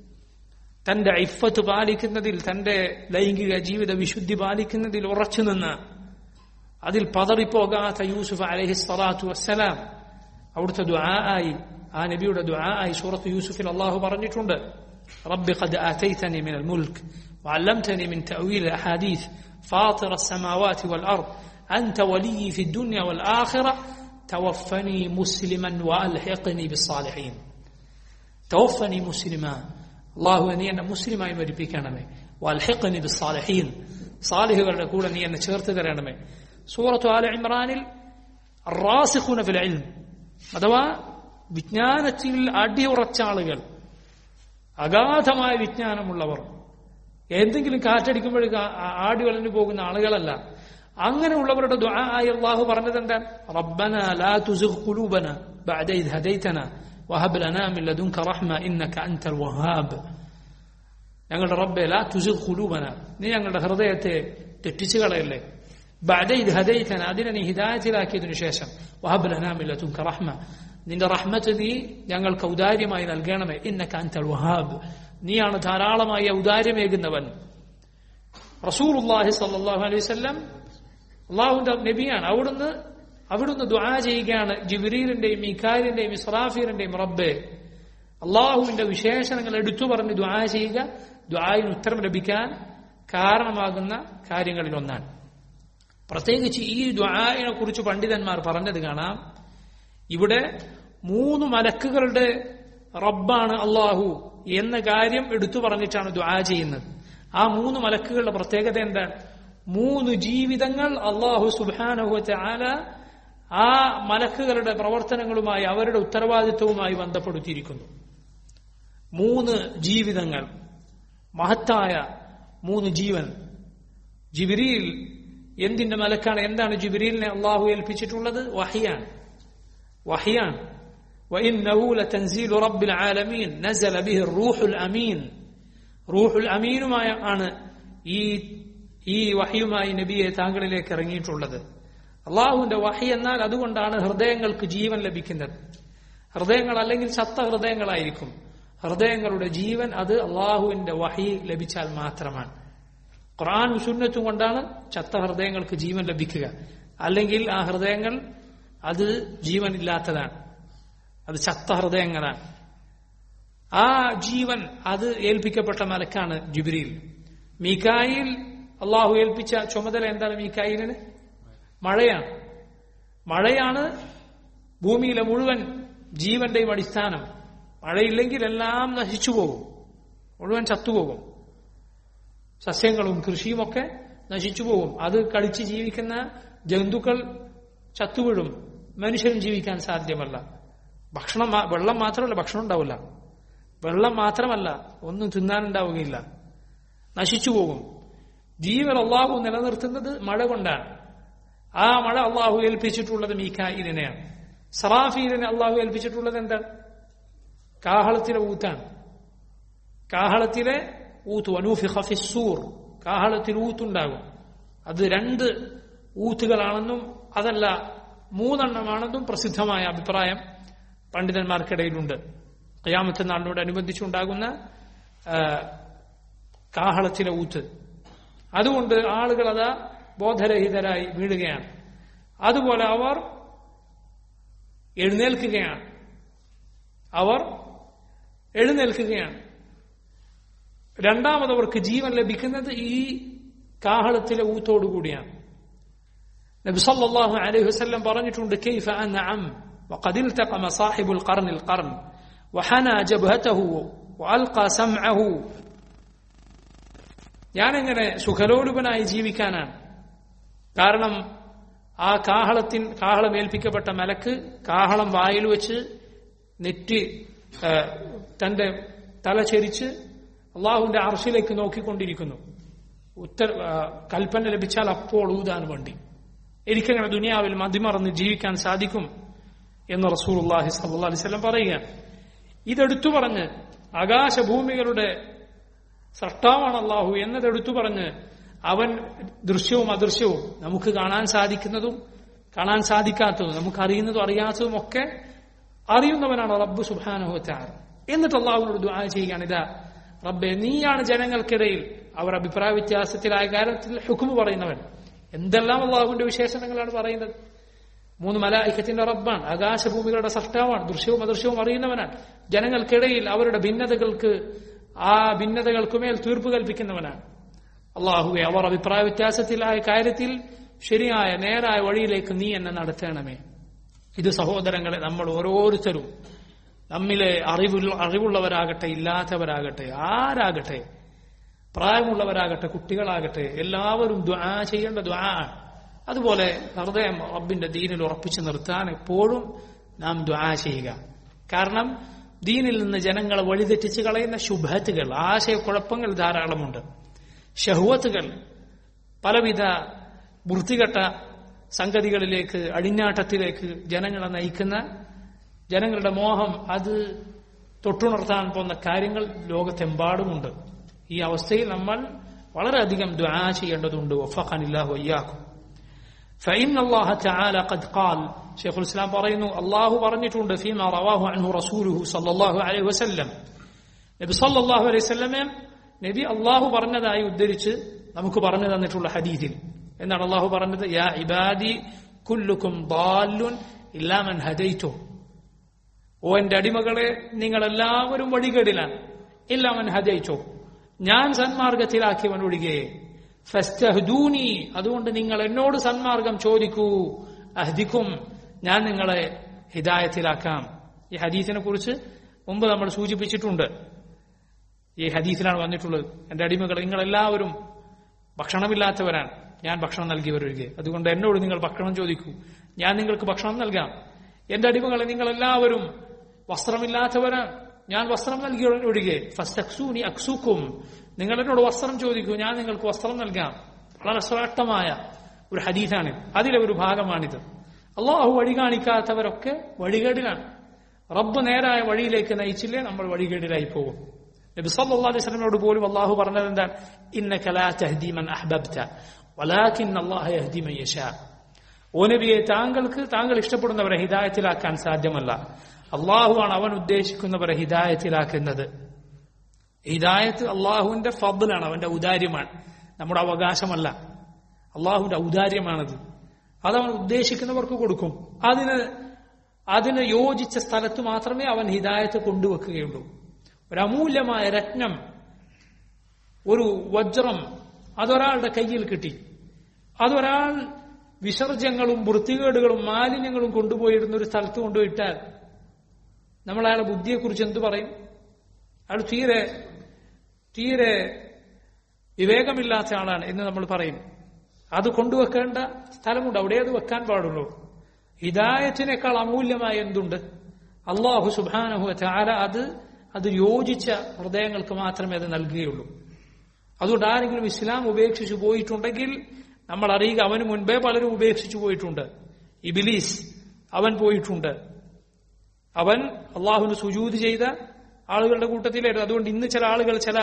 തന്റെ ഇഫ്ഫത്ത് പാലിക്കുന്നതിൽ, തന്റെ ലൈംഗിക ജീവിത വിശുദ്ധി പാലിക്കുന്നതിൽ ഉറച്ചു നിന്ന് അതിൽ പതറിപ്പോകാത്ത യൂസുഫ് അലൈഹി സ്വലാത്തു വസ്സലാം അവിടുത്തെ ദുആ ആയി, ആ നബിയുടെ ദുആ ആയി സൂറത്ത് യൂസുഫിൽ അള്ളാഹു പറഞ്ഞിട്ടുണ്ട്, റബ്ബി ഖദ് ആതൈതനി മിനൽ മുൽക്ക് വഅല്ലംതനി മിൻ തഅവീൽ അഹാദീസ് ഫാത്തിറ السماوات والأرض أنت ولي في الدنيا والآخرة توفني مسلما وألحقني بالصالحين توفني مسلما الله أني أنا مسلما يمربيكانمي وألحقني بالصالحين صالح يقول أني أنا شرت درانمي سورة آل عمران الراسخون في العلم അഥവാ വിജ്ഞാനത്തിൽ അടിയുറച്ച ആളുകൾ അഗാധമായ വിജ്ഞാനമുള്ളവർ എന്തെങ്കിലും കാറ്റടിക്കുമ്പോഴേക്ക് ആടി വളഞ്ഞു പോകുന്ന ആളുകളല്ല അങ്ങനെയുള്ളവരുടെ ദുആ ആയി അല്ലാഹു പറഞ്ഞത് എന്താണ് റബ്ബനാ ലാ തുസിഗ് ഖുലൂബനാ ബഅദ ഇദ് ഹദൈതനാ വഹബ് ലനാ മിൻ ലദുൻക റഹ്മ ഇന്നക അൻതൽ വഹാബ് ഞങ്ങളുടെ റബ്ബേ ലാ തുസിഗ് ഖുലൂബനാ നീ ഞങ്ങളുടെ ഹൃദയത്തെ തെറ്റിച്ചു കളയല്ലേ ബഅദ ഇദ് ഹദൈതനാ അതിനെ നീ ഹിദായത്തിലാക്കിയതിനു ശേഷം വഹബ് ലനാ മിൻ ലദുൻക റഹ്മ നിന്റെ റഹ്മത്ത് നീ ഞങ്ങൾക്ക് ഔദാര്യമായി നൽകണമേ ഇന്നക അൻതൽ വഹാബ് നീയാണ് ധാരാളമായി ഔദാര്യമേകുന്നവൻ റസൂലുള്ളാഹി സ്വല്ലല്ലാഹു അലൈഹി വസല്ലം അല്ലാഹുവിന്റെ നബിയാണ് അവിടുന്ന് അവിടുന്ന് ദുആ ചെയ്യുകയാണ് ജിബ്രീലിന്റെയും മീകായിലിന്റെയും ഇസ്രാഫീലിന്റെയും റബ്ബേ അല്ലാഹുവിന്റെ വിശേഷണങ്ങൾ എടുത്തു പറഞ്ഞ് ദുആ ചെയ്യുക ദുആയിന് ഉത്തരം ലഭിക്കാൻ കാരണമാകുന്ന കാര്യങ്ങളിൽ ഒന്നാണ് പ്രത്യേകിച്ച് ഈ ദുആയിനെ കുറിച്ച് പണ്ഡിതന്മാർ പറഞ്ഞത് കാണാം ഇവിടെ മൂന്ന് മലക്കുകളുടെ റബ്ബാണ് അല്ലാഹു എന്ന കാര്യം എടുത്തു പറഞ്ഞിട്ടാണ് ദുആ ചെയ്യുന്നത് ആ മൂന്ന് മലക്കുകളുടെ പ്രത്യേകത എന്താണ് മൂന്ന് ജീവിതങ്ങൾ അല്ലാഹു സുബ്ഹാനഹു വ തആല ആ മലക്കുകളുടെ പ്രവർത്തനങ്ങളുമായി അവരുടെ ഉത്തരവാദിത്വവുമായി ബന്ധപ്പെടുത്തിയിരിക്കുന്നു മൂന്ന് ജീവിതങ്ങൾ മഹത്തായ മൂന്ന് ജീവൻ ജിബ്രീൽ എന്തിന്റെ മലക്കാണ് എന്താണ് ജിബ്രീലിനെ അല്ലാഹു ഏൽപ്പിച്ചിട്ടുള്ളത് വഹിയാണ് വഹിയാണ് وإنه لتنزيل رب العالمين نزل به الروح الأمين روح الأمين ما ആണ് ഈ ഈ വഹിയുമായി നബിയെ താങ്കളിലേക്ക് ഇറങ്ങിയിട്ടുള്ളത് അല്ലാഹുവിന്റെ വഹി എന്നാൽ അതുകൊണ്ടാണ് ഹൃദയങ്ങൾക്ക് ജീവൻ ലഭിക്കുന്നത് ഹൃദയങ്ങൾ അല്ലെങ്കിൽ ചത്ത ഹൃദയങ്ങളായിരിക്കും ഹൃദയങ്ങളുടെ ജീവൻ അത് അല്ലാഹുവിന്റെ വഹി ലഭിച്ചാൽ മാത്രമാണ് ഖുർആനും സുന്നത്തും കൊണ്ടാണ് ചത്ത ഹൃദയങ്ങൾക്ക് ജീവൻ ലഭിക്കുക അല്ലെങ്കിൽ ആ ഹൃദയങ്ങൾ അത് ജീവനില്ലാത്തതാണ് അത് ചത്ത ഹൃദയങ്ങളാണ് ആ ജീവൻ അത് ഏൽപ്പിക്കപ്പെട്ട മലക്കാണ് ജിബ്രീൽ മീകായിൽ അള്ളാഹു ഏൽപ്പിച്ച ചുമതല എന്താണ് മീകായിലിന് മഴയാണ് മഴയാണ് ഭൂമിയിലെ മുഴുവൻ ജീവന്റെയും അടിസ്ഥാനം മഴയില്ലെങ്കിൽ എല്ലാം നശിച്ചുപോകും മുഴുവൻ ചത്തുപോകും സസ്യങ്ങളും കൃഷിയുമൊക്കെ നശിച്ചുപോകും അത് കളിച്ച് ജീവിക്കുന്ന ജന്തുക്കൾ ചത്തുവീഴും മനുഷ്യരും ജീവിക്കാൻ സാധ്യമല്ല ഭക്ഷണം വെള്ളം മാത്രമല്ല ഭക്ഷണം ഉണ്ടാവില്ല വെള്ളം മാത്രമല്ല ഒന്നും തിന്നാനുണ്ടാവുകയില്ല നശിച്ചുപോകും ജീവൻ അള്ളാഹു നിലനിർത്തുന്നത് മഴ കൊണ്ടാണ് ആ മഴ അള്ളാഹു ഏൽപ്പിച്ചിട്ടുള്ളത് മീകായിലിനെയാണ് സറാഫീലിനെ അള്ളാഹു ഏൽപ്പിച്ചിട്ടുള്ളത് എന്താണ് കാഹളത്തിലെ ഊത്താണ് കാഹളത്തിലെ ഊത്ത് വനൂഫിഖ ഫിസ്സൂർ കാഹളത്തിൽ ഊത്തുണ്ടാകും അത് രണ്ട് ഊത്തുകളാണെന്നും അതല്ല മൂന്നെണ്ണമാണെന്നും പ്രസിദ്ധമായ അഭിപ്രായം പണ്ഡിതന്മാർക്കിടയിലുണ്ട് ഖിയാമത്ത് നാളിനോടനുബന്ധിച്ചുണ്ടാകുന്ന കാഹളത്തിലെ ഊത്ത് അതുകൊണ്ട് ആളുകൾ അതാ ബോധരഹിതരായി വീഴുകയാണ് അതുപോലെ അവർ എഴുന്നേൽക്കുകയാണ് അവർ എഴുന്നേൽക്കുകയാണ് രണ്ടാമതവർക്ക് ജീവൻ ലഭിക്കുന്നത് ഈ കാഹളത്തിലെ ഊത്തോടുകൂടിയാണ് നബി സല്ലല്ലാഹു അലൈഹി വസല്ലം പറഞ്ഞിട്ടുണ്ട് കൈഫ അൻഅം وقد التقم صاحب القرن القرن وحنى جبهته وألقى سمعه ഞാനെങ്ങനെ സുഖലോലുപനായി ജീവിക്കാനാണ് കാരണം ആ കാഹളത്തിൻ കാഹളം ഏൽപ്പിക്കപ്പെട്ട മലക്ക് കാഹളം വായിൽ വെച്ച് നെറ്റി തന്റെ തല ചെരിച്ച് അള്ളാഹുവിന്റെ അർശിലേക്ക് നോക്കിക്കൊണ്ടിരിക്കുന്നു ഉത്തര കൽപ്പന ലഭിച്ചാൽ അപ്പോൾ ഊതാൻ വേണ്ടി എനിക്കങ്ങനെ ദുനിയാവിൽ മതിമറന്ന് ജീവിക്കാൻ സാധിക്കും എന്ന് റസൂലുള്ളാഹി സ്വല്ലല്ലാഹു അലൈഹി വസല്ലം പറയുകയാണ് ഇതെടുത്തു പറഞ്ഞ് ആകാശഭൂമികളുടെ സൃഷ്ടാവാണ് അല്ലാഹു എന്നതെടുത്തു പറഞ്ഞ് അവൻ ദൃശ്യവും അദൃശ്യവും നമുക്ക് കാണാൻ സാധിക്കുന്നതും കാണാൻ സാധിക്കാത്തതും നമുക്ക് അറിയുന്നതും അറിയാത്തതും ഒക്കെ അറിയുന്നവനാണ് റബ്ബ് സുബ്ഹാനഹു വ തആല എന്നിട്ട് അല്ലാഹുവിനോട് ദുആ ചെയ്യുകയാണ് ഇതാ റബ്ബേ നീയാണ് ജനങ്ങൾക്കിടയിൽ അവർ അഭിപ്രായ വ്യത്യാസത്തിലായ കാര്യത്തിൽ ഹുക്മ് പറയുന്നവൻ എന്തെല്ലാം അല്ലാഹുവിന്റെ വിശേഷണങ്ങളാണ് പറയുന്നത് മൂന്ന് മലായികത്തിന്റെ റബ്ബാണ് ആകാശഭൂമികളുടെ സൃഷ്ടാവാണ് ദൃശ്യവും അദൃശ്യവും അറിയുന്നവനാണ് ജനങ്ങൾക്കിടയിൽ അവരുടെ ഭിന്നതകൾക്ക് ആ ഭിന്നതകൾക്കുമേൽ തീർപ്പ് കൽപ്പിക്കുന്നവനാണ് അള്ളാഹുവെ അവർ അഭിപ്രായ വ്യത്യാസത്തിലായ കാര്യത്തിൽ ശരിയായ നേരായ വഴിയിലേക്ക് നീ എന്നെ നടത്തണമേ. ഇത് സഹോദരങ്ങളെ, നമ്മൾ ഓരോരുത്തരും നമ്മിലെ അറിവുള്ള അറിവുള്ളവരാകട്ടെ ഇല്ലാത്തവരാകട്ടെ ആരാകട്ടെ, പ്രായമുള്ളവരാകട്ടെ കുട്ടികളാകട്ടെ, എല്ലാവരും ദുആ ചെയ്യേണ്ട ദുആ. അതുപോലെ ഹൃദയം റബ്ബിന്റെ ദീനിൽ ഉറപ്പിച്ചു നിർത്താൻ എപ്പോഴും നാം ദുആ ചെയ്യുക. കാരണം ദീനിൽ നിന്ന് ജനങ്ങളെ വഴിതെറ്റിച്ച് കളയുന്ന ശുഭത്തുകൾ, ആശയക്കുഴപ്പങ്ങൾ ധാരാളമുണ്ട്. ഷഹ്വത്തുകൾ, പലവിധ വൃത്തികെട്ട സംഗതികളിലേക്ക്, അഴിഞ്ഞാട്ടത്തിലേക്ക് ജനങ്ങളെ നയിക്കുന്ന, ജനങ്ങളുടെ മോഹം അത് തൊട്ടുണർത്താൻ പോകുന്ന കാര്യങ്ങൾ ലോകത്തെമ്പാടുമുണ്ട്. ഈ അവസ്ഥയിൽ നമ്മൾ വളരെയധികം ദുആ ചെയ്യേണ്ടതുണ്ട്. വഫഖനില്ലാഹു വയ്യാക്കും. فإن الله تعالى قد قال شيخ الإسلام പറയുന്നു, അല്ലാഹു പറഞ്ഞിട്ടുണ്ട്, فيما رواه عنه رسوله صلى الله عليه وسلم, നബി സല്ലല്ലാഹു അലൈഹി വസല്ലം നബി അല്ലാഹു പറഞ്ഞതായി ഉദ്ധരിച്ച് നമുക്ക് പറഞ്ഞു തന്നിട്ടുള്ള ഹദീസിൽ എന്നാണ് അല്ലാഹു പറഞ്ഞത്, യാ ഇബാദി കുല്ലുക്കും ضالٌ ഇല്ലാ മൻ ഹദൈതു. ഓ എന്റെ അടിമകളെ, നിങ്ങൾ എല്ലാവരും വഴികേടിലാണ്. ഇല്ലാ മൻ ഹദൈതു, ഞാൻ സന്മാർഗത്തിലാക്കിയവൻ ഒഴികെ. ഫസ്തഹ്ദൂനി, അതുകൊണ്ട് നിങ്ങൾ എന്നോട് സന്മാർഗം ചോദിക്കൂ. അഹ്ദിക്കും, ഞാൻ നിങ്ങളെ ഹിദായത്തിലാക്കാം. ഈ ഹദീസിനെ കുറിച്ച് മുമ്പ് നമ്മൾ സൂചിപ്പിച്ചിട്ടുണ്ട്. ഈ ഹദീസിലാണ് വന്നിട്ടുള്ളത്, എന്റെ അടിമകൾ നിങ്ങൾ എല്ലാവരും ഭക്ഷണമില്ലാത്തവരാണ്, ഞാൻ ഭക്ഷണം നൽകിയവരൊഴികെ. അതുകൊണ്ട് എന്നോട് നിങ്ങൾ ഭക്ഷണം ചോദിക്കൂ, ഞാൻ നിങ്ങൾക്ക് ഭക്ഷണം നൽകാം. എന്റെ അടിമകളെ, നിങ്ങൾ എല്ലാവരും വസ്ത്രമില്ലാത്തവരാണ്, ഞാൻ വസ്ത്രം നൽകിയൊഴികെ. ഫസ്തക്സൂനി അക്സുക്കും, നിങ്ങൾ എന്നോട് വസ്ത്രം ചോദിക്കൂ, ഞാൻ നിങ്ങൾക്ക് വസ്ത്രം നൽകാം. വളരെ ശ്രേഷ്ഠമായ ഒരു ഹദീസാണ്, അതിലെ ഒരു ഭാഗമാണിത്. അല്ലാഹു വഴി കാണിക്കാത്തവരൊക്കെ വഴികേടിലാണ്. റബ്ബ് നേരായ വഴിയിലേക്ക് നയിച്ചില്ലേ, നമ്മൾ വഴികേടിലായി പോകും. നബി സല്ലല്ലാഹു അലൈഹി വസല്ലമയോട് പോലും അല്ലാഹു പറഞ്ഞത് എന്താണ്? ഇന്നക ലാ തഹ്ദി മൻ അഹ്ബബ്ത വലാകിൻ അല്ലാഹു യഹ്ദി മൻ യശാ. ഓ നബിയെ, താങ്കൾക്ക് താങ്കൾ ഇഷ്ടപ്പെടുന്നവരെ ഹിദായത്തിലാക്കാൻ സാധ്യമല്ല. അള്ളാഹുവാണ് അവൻ ഉദ്ദേശിക്കുന്നവരെ ഹിദായത്തിലാക്കുന്നത്. ഹിദായത്ത് അള്ളാഹുവിന്റെ ഫദ്ലാണ്, അവന്റെ ഔദാര്യമാണ്, നമ്മുടെ അവകാശമല്ല. അള്ളാഹുവിന്റെ ഔദാര്യമാണത്. അതവൻ ഉദ്ദേശിക്കുന്നവർക്ക് കൊടുക്കും. അതിന് അതിന് യോജിച്ച സ്ഥലത്ത് മാത്രമേ അവൻ ഹിദായത്ത് കൊണ്ടുവെക്കുകയുള്ളൂ. ഒരു അമൂല്യമായ രത്നം, ഒരു വജ്രം, അതൊരാളുടെ കയ്യിൽ കിട്ടി, അതൊരാൾ വിസർജ്യങ്ങളും വൃത്തികേടുകളും മാലിന്യങ്ങളും കൊണ്ടുപോയിരുന്ന ഒരു സ്ഥലത്ത് കൊണ്ടുപോയിട്ടാൽ നമ്മൾ അയാളുടെ ബുദ്ധിയെക്കുറിച്ച് എന്തു പറയും? അയാൾ തീരെ തീരെ വിവേകമില്ലാത്ത ആളാണ് എന്ന് നമ്മൾ പറയും. അത് കൊണ്ടുവെക്കേണ്ട സ്ഥലമുണ്ട്, അവിടെ അത് വെക്കാൻ പാടുള്ളൂ. ഹിദായത്തിനേക്കാൾ അമൂല്യമായ എന്തുണ്ട്? അല്ലാഹു സുബ്ഹാനഹു വ തആല അത് അത് യോജിച്ച ഹൃദയങ്ങൾക്ക് മാത്രമേ അത് നൽകുകയുള്ളൂ. അതുകൊണ്ട് ആരെങ്കിലും ഇസ്ലാം ഉപേക്ഷിച്ചു പോയിട്ടുണ്ടെങ്കിൽ നമ്മൾ അറിയുക, അവന് മുൻപേ പലരും ഉപേക്ഷിച്ചു പോയിട്ടുണ്ട്. ഇബ്ലീസ് അവൻ പോയിട്ടുണ്ട്. അവൻ അള്ളാഹുവിന് സുജൂദ് ചെയ്ത ആളുകളുടെ കൂട്ടത്തിലായിരുന്നു. അതുകൊണ്ട് ഇന്ന് ചില ആളുകൾ, ചില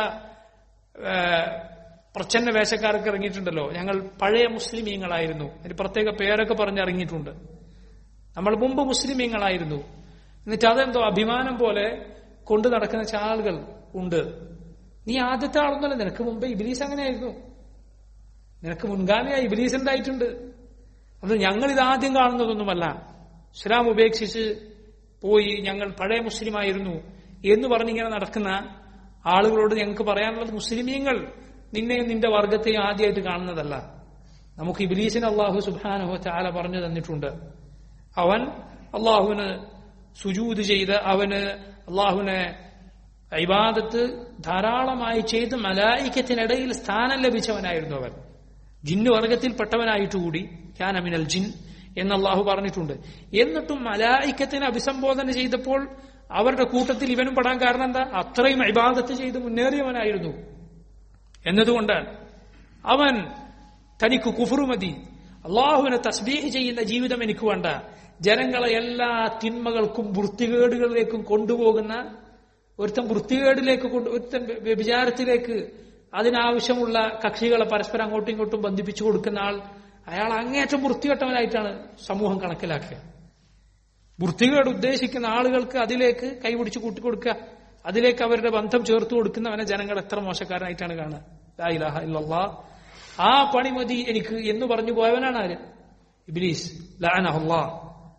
പ്രച്ഛന്ന വേഷക്കാരൊക്കെ ഇറങ്ങിയിട്ടുണ്ടല്ലോ, ഞങ്ങൾ പഴയ മുസ്ലിമീങ്ങളായിരുന്നു, അതിന് പ്രത്യേക പേരൊക്കെ പറഞ്ഞിറങ്ങിയിട്ടുണ്ട്. നമ്മൾ മുമ്പ് മുസ്ലിമീങ്ങളായിരുന്നു, എന്നിട്ട് അതെന്തോ അഭിമാനം പോലെ കൊണ്ടു നടക്കുന്ന ചില ആളുകൾ ഉണ്ട്. നീ ആദ്യത്തെ ആളൊന്നുമല്ല, നിനക്ക് മുമ്പേ ഇബ്ലീസ് അങ്ങനെയായിരുന്നു, നിനക്ക് മുൻഗാമിയായി ഇബ്ലീസ് ഉണ്ടായിട്ടുണ്ട്. അത് ഞങ്ങൾ ഇതാദ്യം കാണുന്നതൊന്നുമല്ല. ഇസ്ലാം ഉപേക്ഷിച്ച് പോയി ഞങ്ങൾ പഴയ മുസ്ലിമായിരുന്നു എന്ന് പറഞ്ഞിങ്ങനെ നടക്കുന്ന ആളുകളോട് ഞങ്ങൾക്ക് പറയാനുള്ളത്, മുസ്ലിമീങ്ങൾ നിന്നെയും നിന്റെ വർഗത്തെയും ആദ്യമായിട്ട് കാണുന്നതല്ല. നമുക്ക് ഇബ്ലീസിന് അള്ളാഹു സുബ്ഹാനഹു വ തആല പറഞ്ഞു തന്നിട്ടുണ്ട്. അവൻ അള്ളാഹുവിന് സുജൂദ് ചെയ്ത്, അവന് അള്ളാഹുവിനെ ഇബാദത്ത് ധാരാളമായി ചെയ്ത് മലായിക്കത്തിനിടയിൽ സ്ഥാനം ലഭിച്ചവനായിരുന്നു അവൻ. ജിന്നു വർഗത്തിൽപ്പെട്ടവനായിട്ടുകൂടി കാന മിനൽ ജിൻ എന്ന് അള്ളാഹു പറഞ്ഞിട്ടുണ്ട്. എന്നിട്ടും മലായിക്കത്തിനെ അഭിസംബോധന ചെയ്തപ്പോൾ അവരുടെ കൂട്ടത്തിൽ ഇവനും പെടാൻ കാരണം എന്താ? അത്രയും ഇബാദത്ത് ചെയ്ത് മുന്നേറിയവനായിരുന്നു എന്നതുകൊണ്ടാണ്. അവൻ തനിക്ക് കുഫ്റ് മതി, അള്ളാഹുവിനെ തസ്ബീഹ് ചെയ്യുന്ന ജീവിതം എനിക്ക് വേണ്ട, ജനങ്ങളെ എല്ലാ തിന്മകൾക്കും വൃത്തികേടുകളിലേക്കും കൊണ്ടുപോകുന്ന ഒരുത്തൻ വൃത്തികേടിലേക്ക് കൊണ്ട് ഒരുത്തൻ വ്യഭിചാരത്തിലേക്ക് അതിനാവശ്യമുള്ള കക്ഷികളെ പരസ്പരം അങ്ങോട്ടും ഇങ്ങോട്ടും ബന്ധിപ്പിച്ചു കൊടുക്കുന്ന ആൾ, അയാൾ അങ്ങേറ്റം വൃത്തികെട്ടവനായിട്ടാണ് സമൂഹം കണക്കിലാക്കുക. വൃത്തികേട് ഉദ്ദേശിക്കുന്ന ആളുകൾക്ക് അതിലേക്ക് കൈപിടിച്ച് കൂട്ടിക്കൊടുക്കുക, അതിലേക്ക് അവരുടെ ബന്ധം ചേർത്ത് കൊടുക്കുന്നവനെ ജനങ്ങൾ എത്ര മോശക്കാരനായിട്ടാണ് കാണുക. ലാ ഇലാഹ ഇല്ലല്ലാഹ്, ആ പണി മതി എനിക്ക് എന്ന് പറഞ്ഞു പോയവനാണ് ആര്? ഇബ്ലീസ് ലഅനഹുല്ലാഹ്.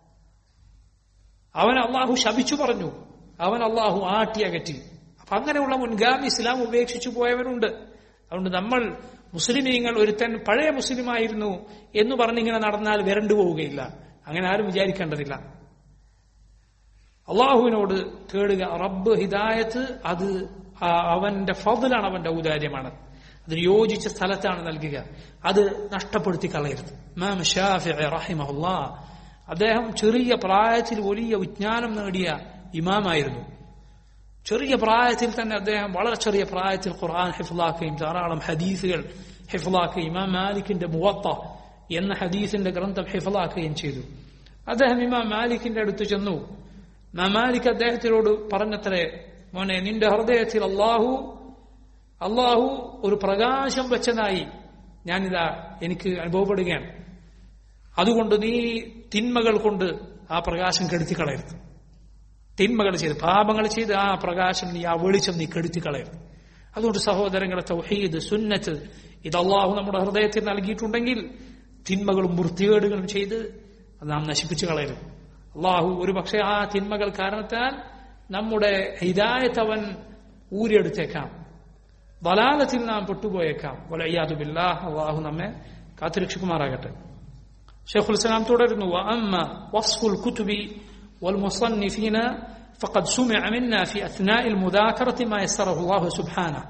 അവൻ അള്ളാഹു ശപിച്ചു പറഞ്ഞു, അവൻ അള്ളാഹു ആട്ടി അകറ്റി. അപ്പൊ അങ്ങനെയുള്ള മുൻഗാമി ഇസ്ലാം ഉപേക്ഷിച്ചു പോയവരുണ്ട്. അതുകൊണ്ട് നമ്മൾ മുസ്ലിമീങ്ങൾ ഒരുത്തൻ പഴയ മുസ്ലിമായിരുന്നു എന്ന് പറഞ്ഞിങ്ങനെ നടന്നാൽ വരണ്ടു പോവുകയില്ല. അങ്ങനെ ആരും വിചാരിക്കേണ്ടതില്ല. അള്ളാഹുവിനോട് തേടുക. റബ്ബ് ഹിദായത്ത് അത് അവന്റെ ഫദ്ലാണ്, അവന്റെ ഔദാര്യമാണ്. അതിന് യോജിച്ച സ്ഥലത്താണ് നൽകുക. അത് നഷ്ടപ്പെടുത്തി കളയരുത്. ഇമാം ശാഫിഈ റഹിമഹുല്ലാഹ് അദ്ദേഹം ചെറിയ പ്രായത്തിൽ വലിയ വിജ്ഞാനം നേടിയ ഇമാമായിരുന്നു. ചെറിയ പ്രായത്തിൽ തന്നെ അദ്ദേഹം വളരെ ചെറിയ പ്രായത്തിൽ ഖുർആൻ ഹിഫ്ളാക്കുകയും ധാരാളം ഹദീസുകൾ ഹിഫ്ളാക്കുകയും ഇമാം മാലിക്കിന്റെ മുവത്ത എന്ന ഹദീസിന്റെ ഗ്രന്ഥം ഹിഫ്ളാക്കുകയും ചെയ്തു. അദ്ദേഹം ഇമാം മാലിക്കിന്റെ അടുത്ത് ചെന്നു. ഇമാം മാലിക് അദ്ദേഹത്തിനോട് പറഞ്ഞത്രേ, മോനെ, നിന്റെ ഹൃദയത്തിൽ അള്ളാഹു അള്ളാഹു ഒരു പ്രകാശം വെച്ചതായി ഞാനിതാ എനിക്ക് അനുഭവപ്പെടുകയാണ്. അതുകൊണ്ട് നീ തിന്മകൾ കൊണ്ട് ആ പ്രകാശം കെടുത്തി കളയരുത്. തിന്മകൾ ചെയ്ത് പാപങ്ങൾ ചെയ്ത് ആ പ്രകാശം നീ ആ വെളിച്ചം നീ കെടുത്തി കളയരുത്. അതുകൊണ്ട് സഹോദരങ്ങളെ, തൗഹീദ് സുന്നത്ത് ഇത് അള്ളാഹു നമ്മുടെ ഹൃദയത്തിൽ നൽകിയിട്ടുണ്ടെങ്കിൽ തിന്മകളും വൃത്തികേടുകളും ചെയ്ത് അത് നാം നശിപ്പിച്ചു കളയരുത്. അള്ളാഹു ഒരു പക്ഷേ ആ തിന്മകൾ കാരണത്താൽ നമ്മുടെ ഹിദായത്ത് അവൻ ഊരിയെടുത്തേക്കാം, ദലാലത്തിൽ നാം പെട്ടുപോയേക്കാം. വലഇയാദു ബില്ലാഹ്, അള്ളാഹു നമ്മെ കാത്തുരക്ഷിക്കുമാറാകട്ടെ. ശൈഖുൽ ഇസ്ലാം തുടരുന്നു, വഅമ്മ വസ്ഫുൽ കുതുബി والمصنفين فقد سمع منا في أثناء المذاكرة ما يسره الله سبحانه.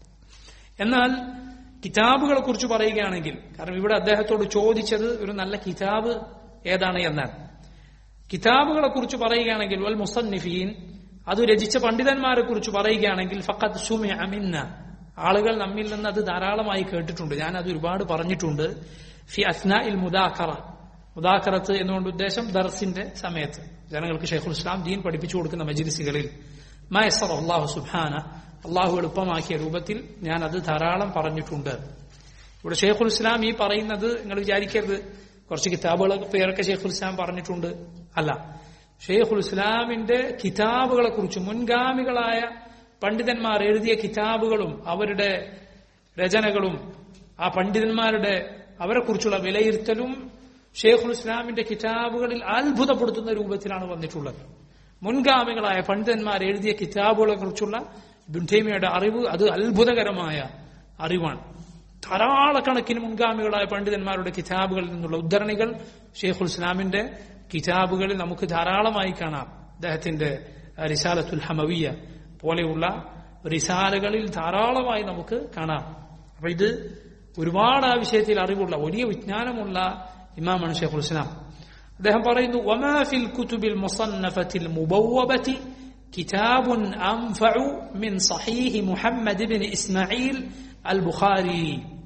എന്നാൽ കിതാബുകളെ കുറിച്ച് പറയുകയാണെങ്കിൽ, കാരണം ഇവിടെ അദ്ദേഹത്തോട് ചോദിച്ചത് ഒരു നല്ല കിതാബ് ഏതാണ് എന്നാണ്. കിതാബുകളെ കുറിച്ച് പറയുകയാണെങ്കിൽ വൽ മുസന്നിഫീൻ, അത് രചിച്ച പണ്ഡിതന്മാരെ കുറിച്ച് പറയുകയാണെങ്കിൽ ഫഖദ് സുമിഅ മിന്ന, ആളുകൾ നമ്മിൽ നിന്ന് അത് ധാരാളമായി കേട്ടിട്ടുണ്ട്. ഞാൻ അത് ഒരുപാട് പറഞ്ഞിട്ടുണ്ട്. ഫി അസ്നാഇൽ മുദാക്കറ, മുദാക്കറത്ത് എന്നുകൊണ്ട് ഉദ്ദേശം ദർസിന്റെ സമയത്ത് ജനങ്ങൾക്ക് ശൈഖുൽ ഇസ്ലാം ദീൻ പഠിപ്പിച്ചു കൊടുക്കുന്ന മജ്ലിസുകളിൽ മാ യസ്സറ അല്ലാഹു സുബ്ഹാനഹു, അള്ളാഹു എളുപ്പമാക്കിയ രൂപത്തിൽ ഞാൻ അത് ധാരാളം പറഞ്ഞിട്ടുണ്ട്. ഇവിടെ ശൈഖുൽ ഇസ്ലാം ഈ പറയുന്നത് നിങ്ങൾ വിചാരിക്കരുത് കുറച്ച് കിതാബുകളൊക്കെ പേരൊക്കെ ശൈഖുൽ ഇസ്ലാം പറഞ്ഞിട്ടുണ്ട്. അല്ല, ശൈഖുൽ ഇസ്ലാമിന്റെ കിതാബുകളെ കുറിച്ച് മുൻഗാമികളായ പണ്ഡിതന്മാർ എഴുതിയ കിതാബുകളും അവരുടെ രചനകളും ആ പണ്ഡിതന്മാരുടെ അവരെ കുറിച്ചുള്ള വിലയിരുത്തലും ഷെയ്ഖുൽ ഇസ്ലാമിന്റെ കിതാബുകളിൽ അത്ഭുതപ്പെടുത്തുന്ന രൂപത്തിലാണ് വന്നിട്ടുള്ളത്. മുൻഗാമികളായ പണ്ഡിതന്മാർ എഴുതിയ കിതാബുകളെ കുറിച്ചുള്ള ഇബ്നു തൈമിയ്യയുടെ അറിവ് അത് അത്ഭുതകരമായ അറിവാണ്. ധാരാളക്കണക്കിന് മുൻഗാമികളായ പണ്ഡിതന്മാരുടെ കിതാബുകളിൽ നിന്നുള്ള ഉദ്ധരണികൾ ഷെയ്ഖുൽ ഇസ്ലാമിന്റെ കിതാബുകളിൽ നമുക്ക് ധാരാളമായി കാണാം. അദ്ദേഹത്തിന്റെ റിസാലത്തുൽ ഹമവിയ്യ പോലെയുള്ള റിസാലകളിൽ ധാരാളമായി നമുക്ക് കാണാം. അപ്പൊ ഇത് ഒരുപാട് ആ വിഷയത്തിൽ അറിവുള്ള വലിയ വിജ്ഞാനമുള്ള ഇമാമാണ് ശൈഖുൽ ഇസ്ലാം. അദ്ദേഹം പറയുന്നു, വമാ ഫിൽ കുതുബിൽ മുസന്നഫത്തിൽ മുബവ്വബതി കിതാബുൻ അൻഫഉ മിൻ സഹീഹ് മുഹമ്മദ് ഇബ്നു ഇസ്മാഈൽ അൽ ബുഖാരി.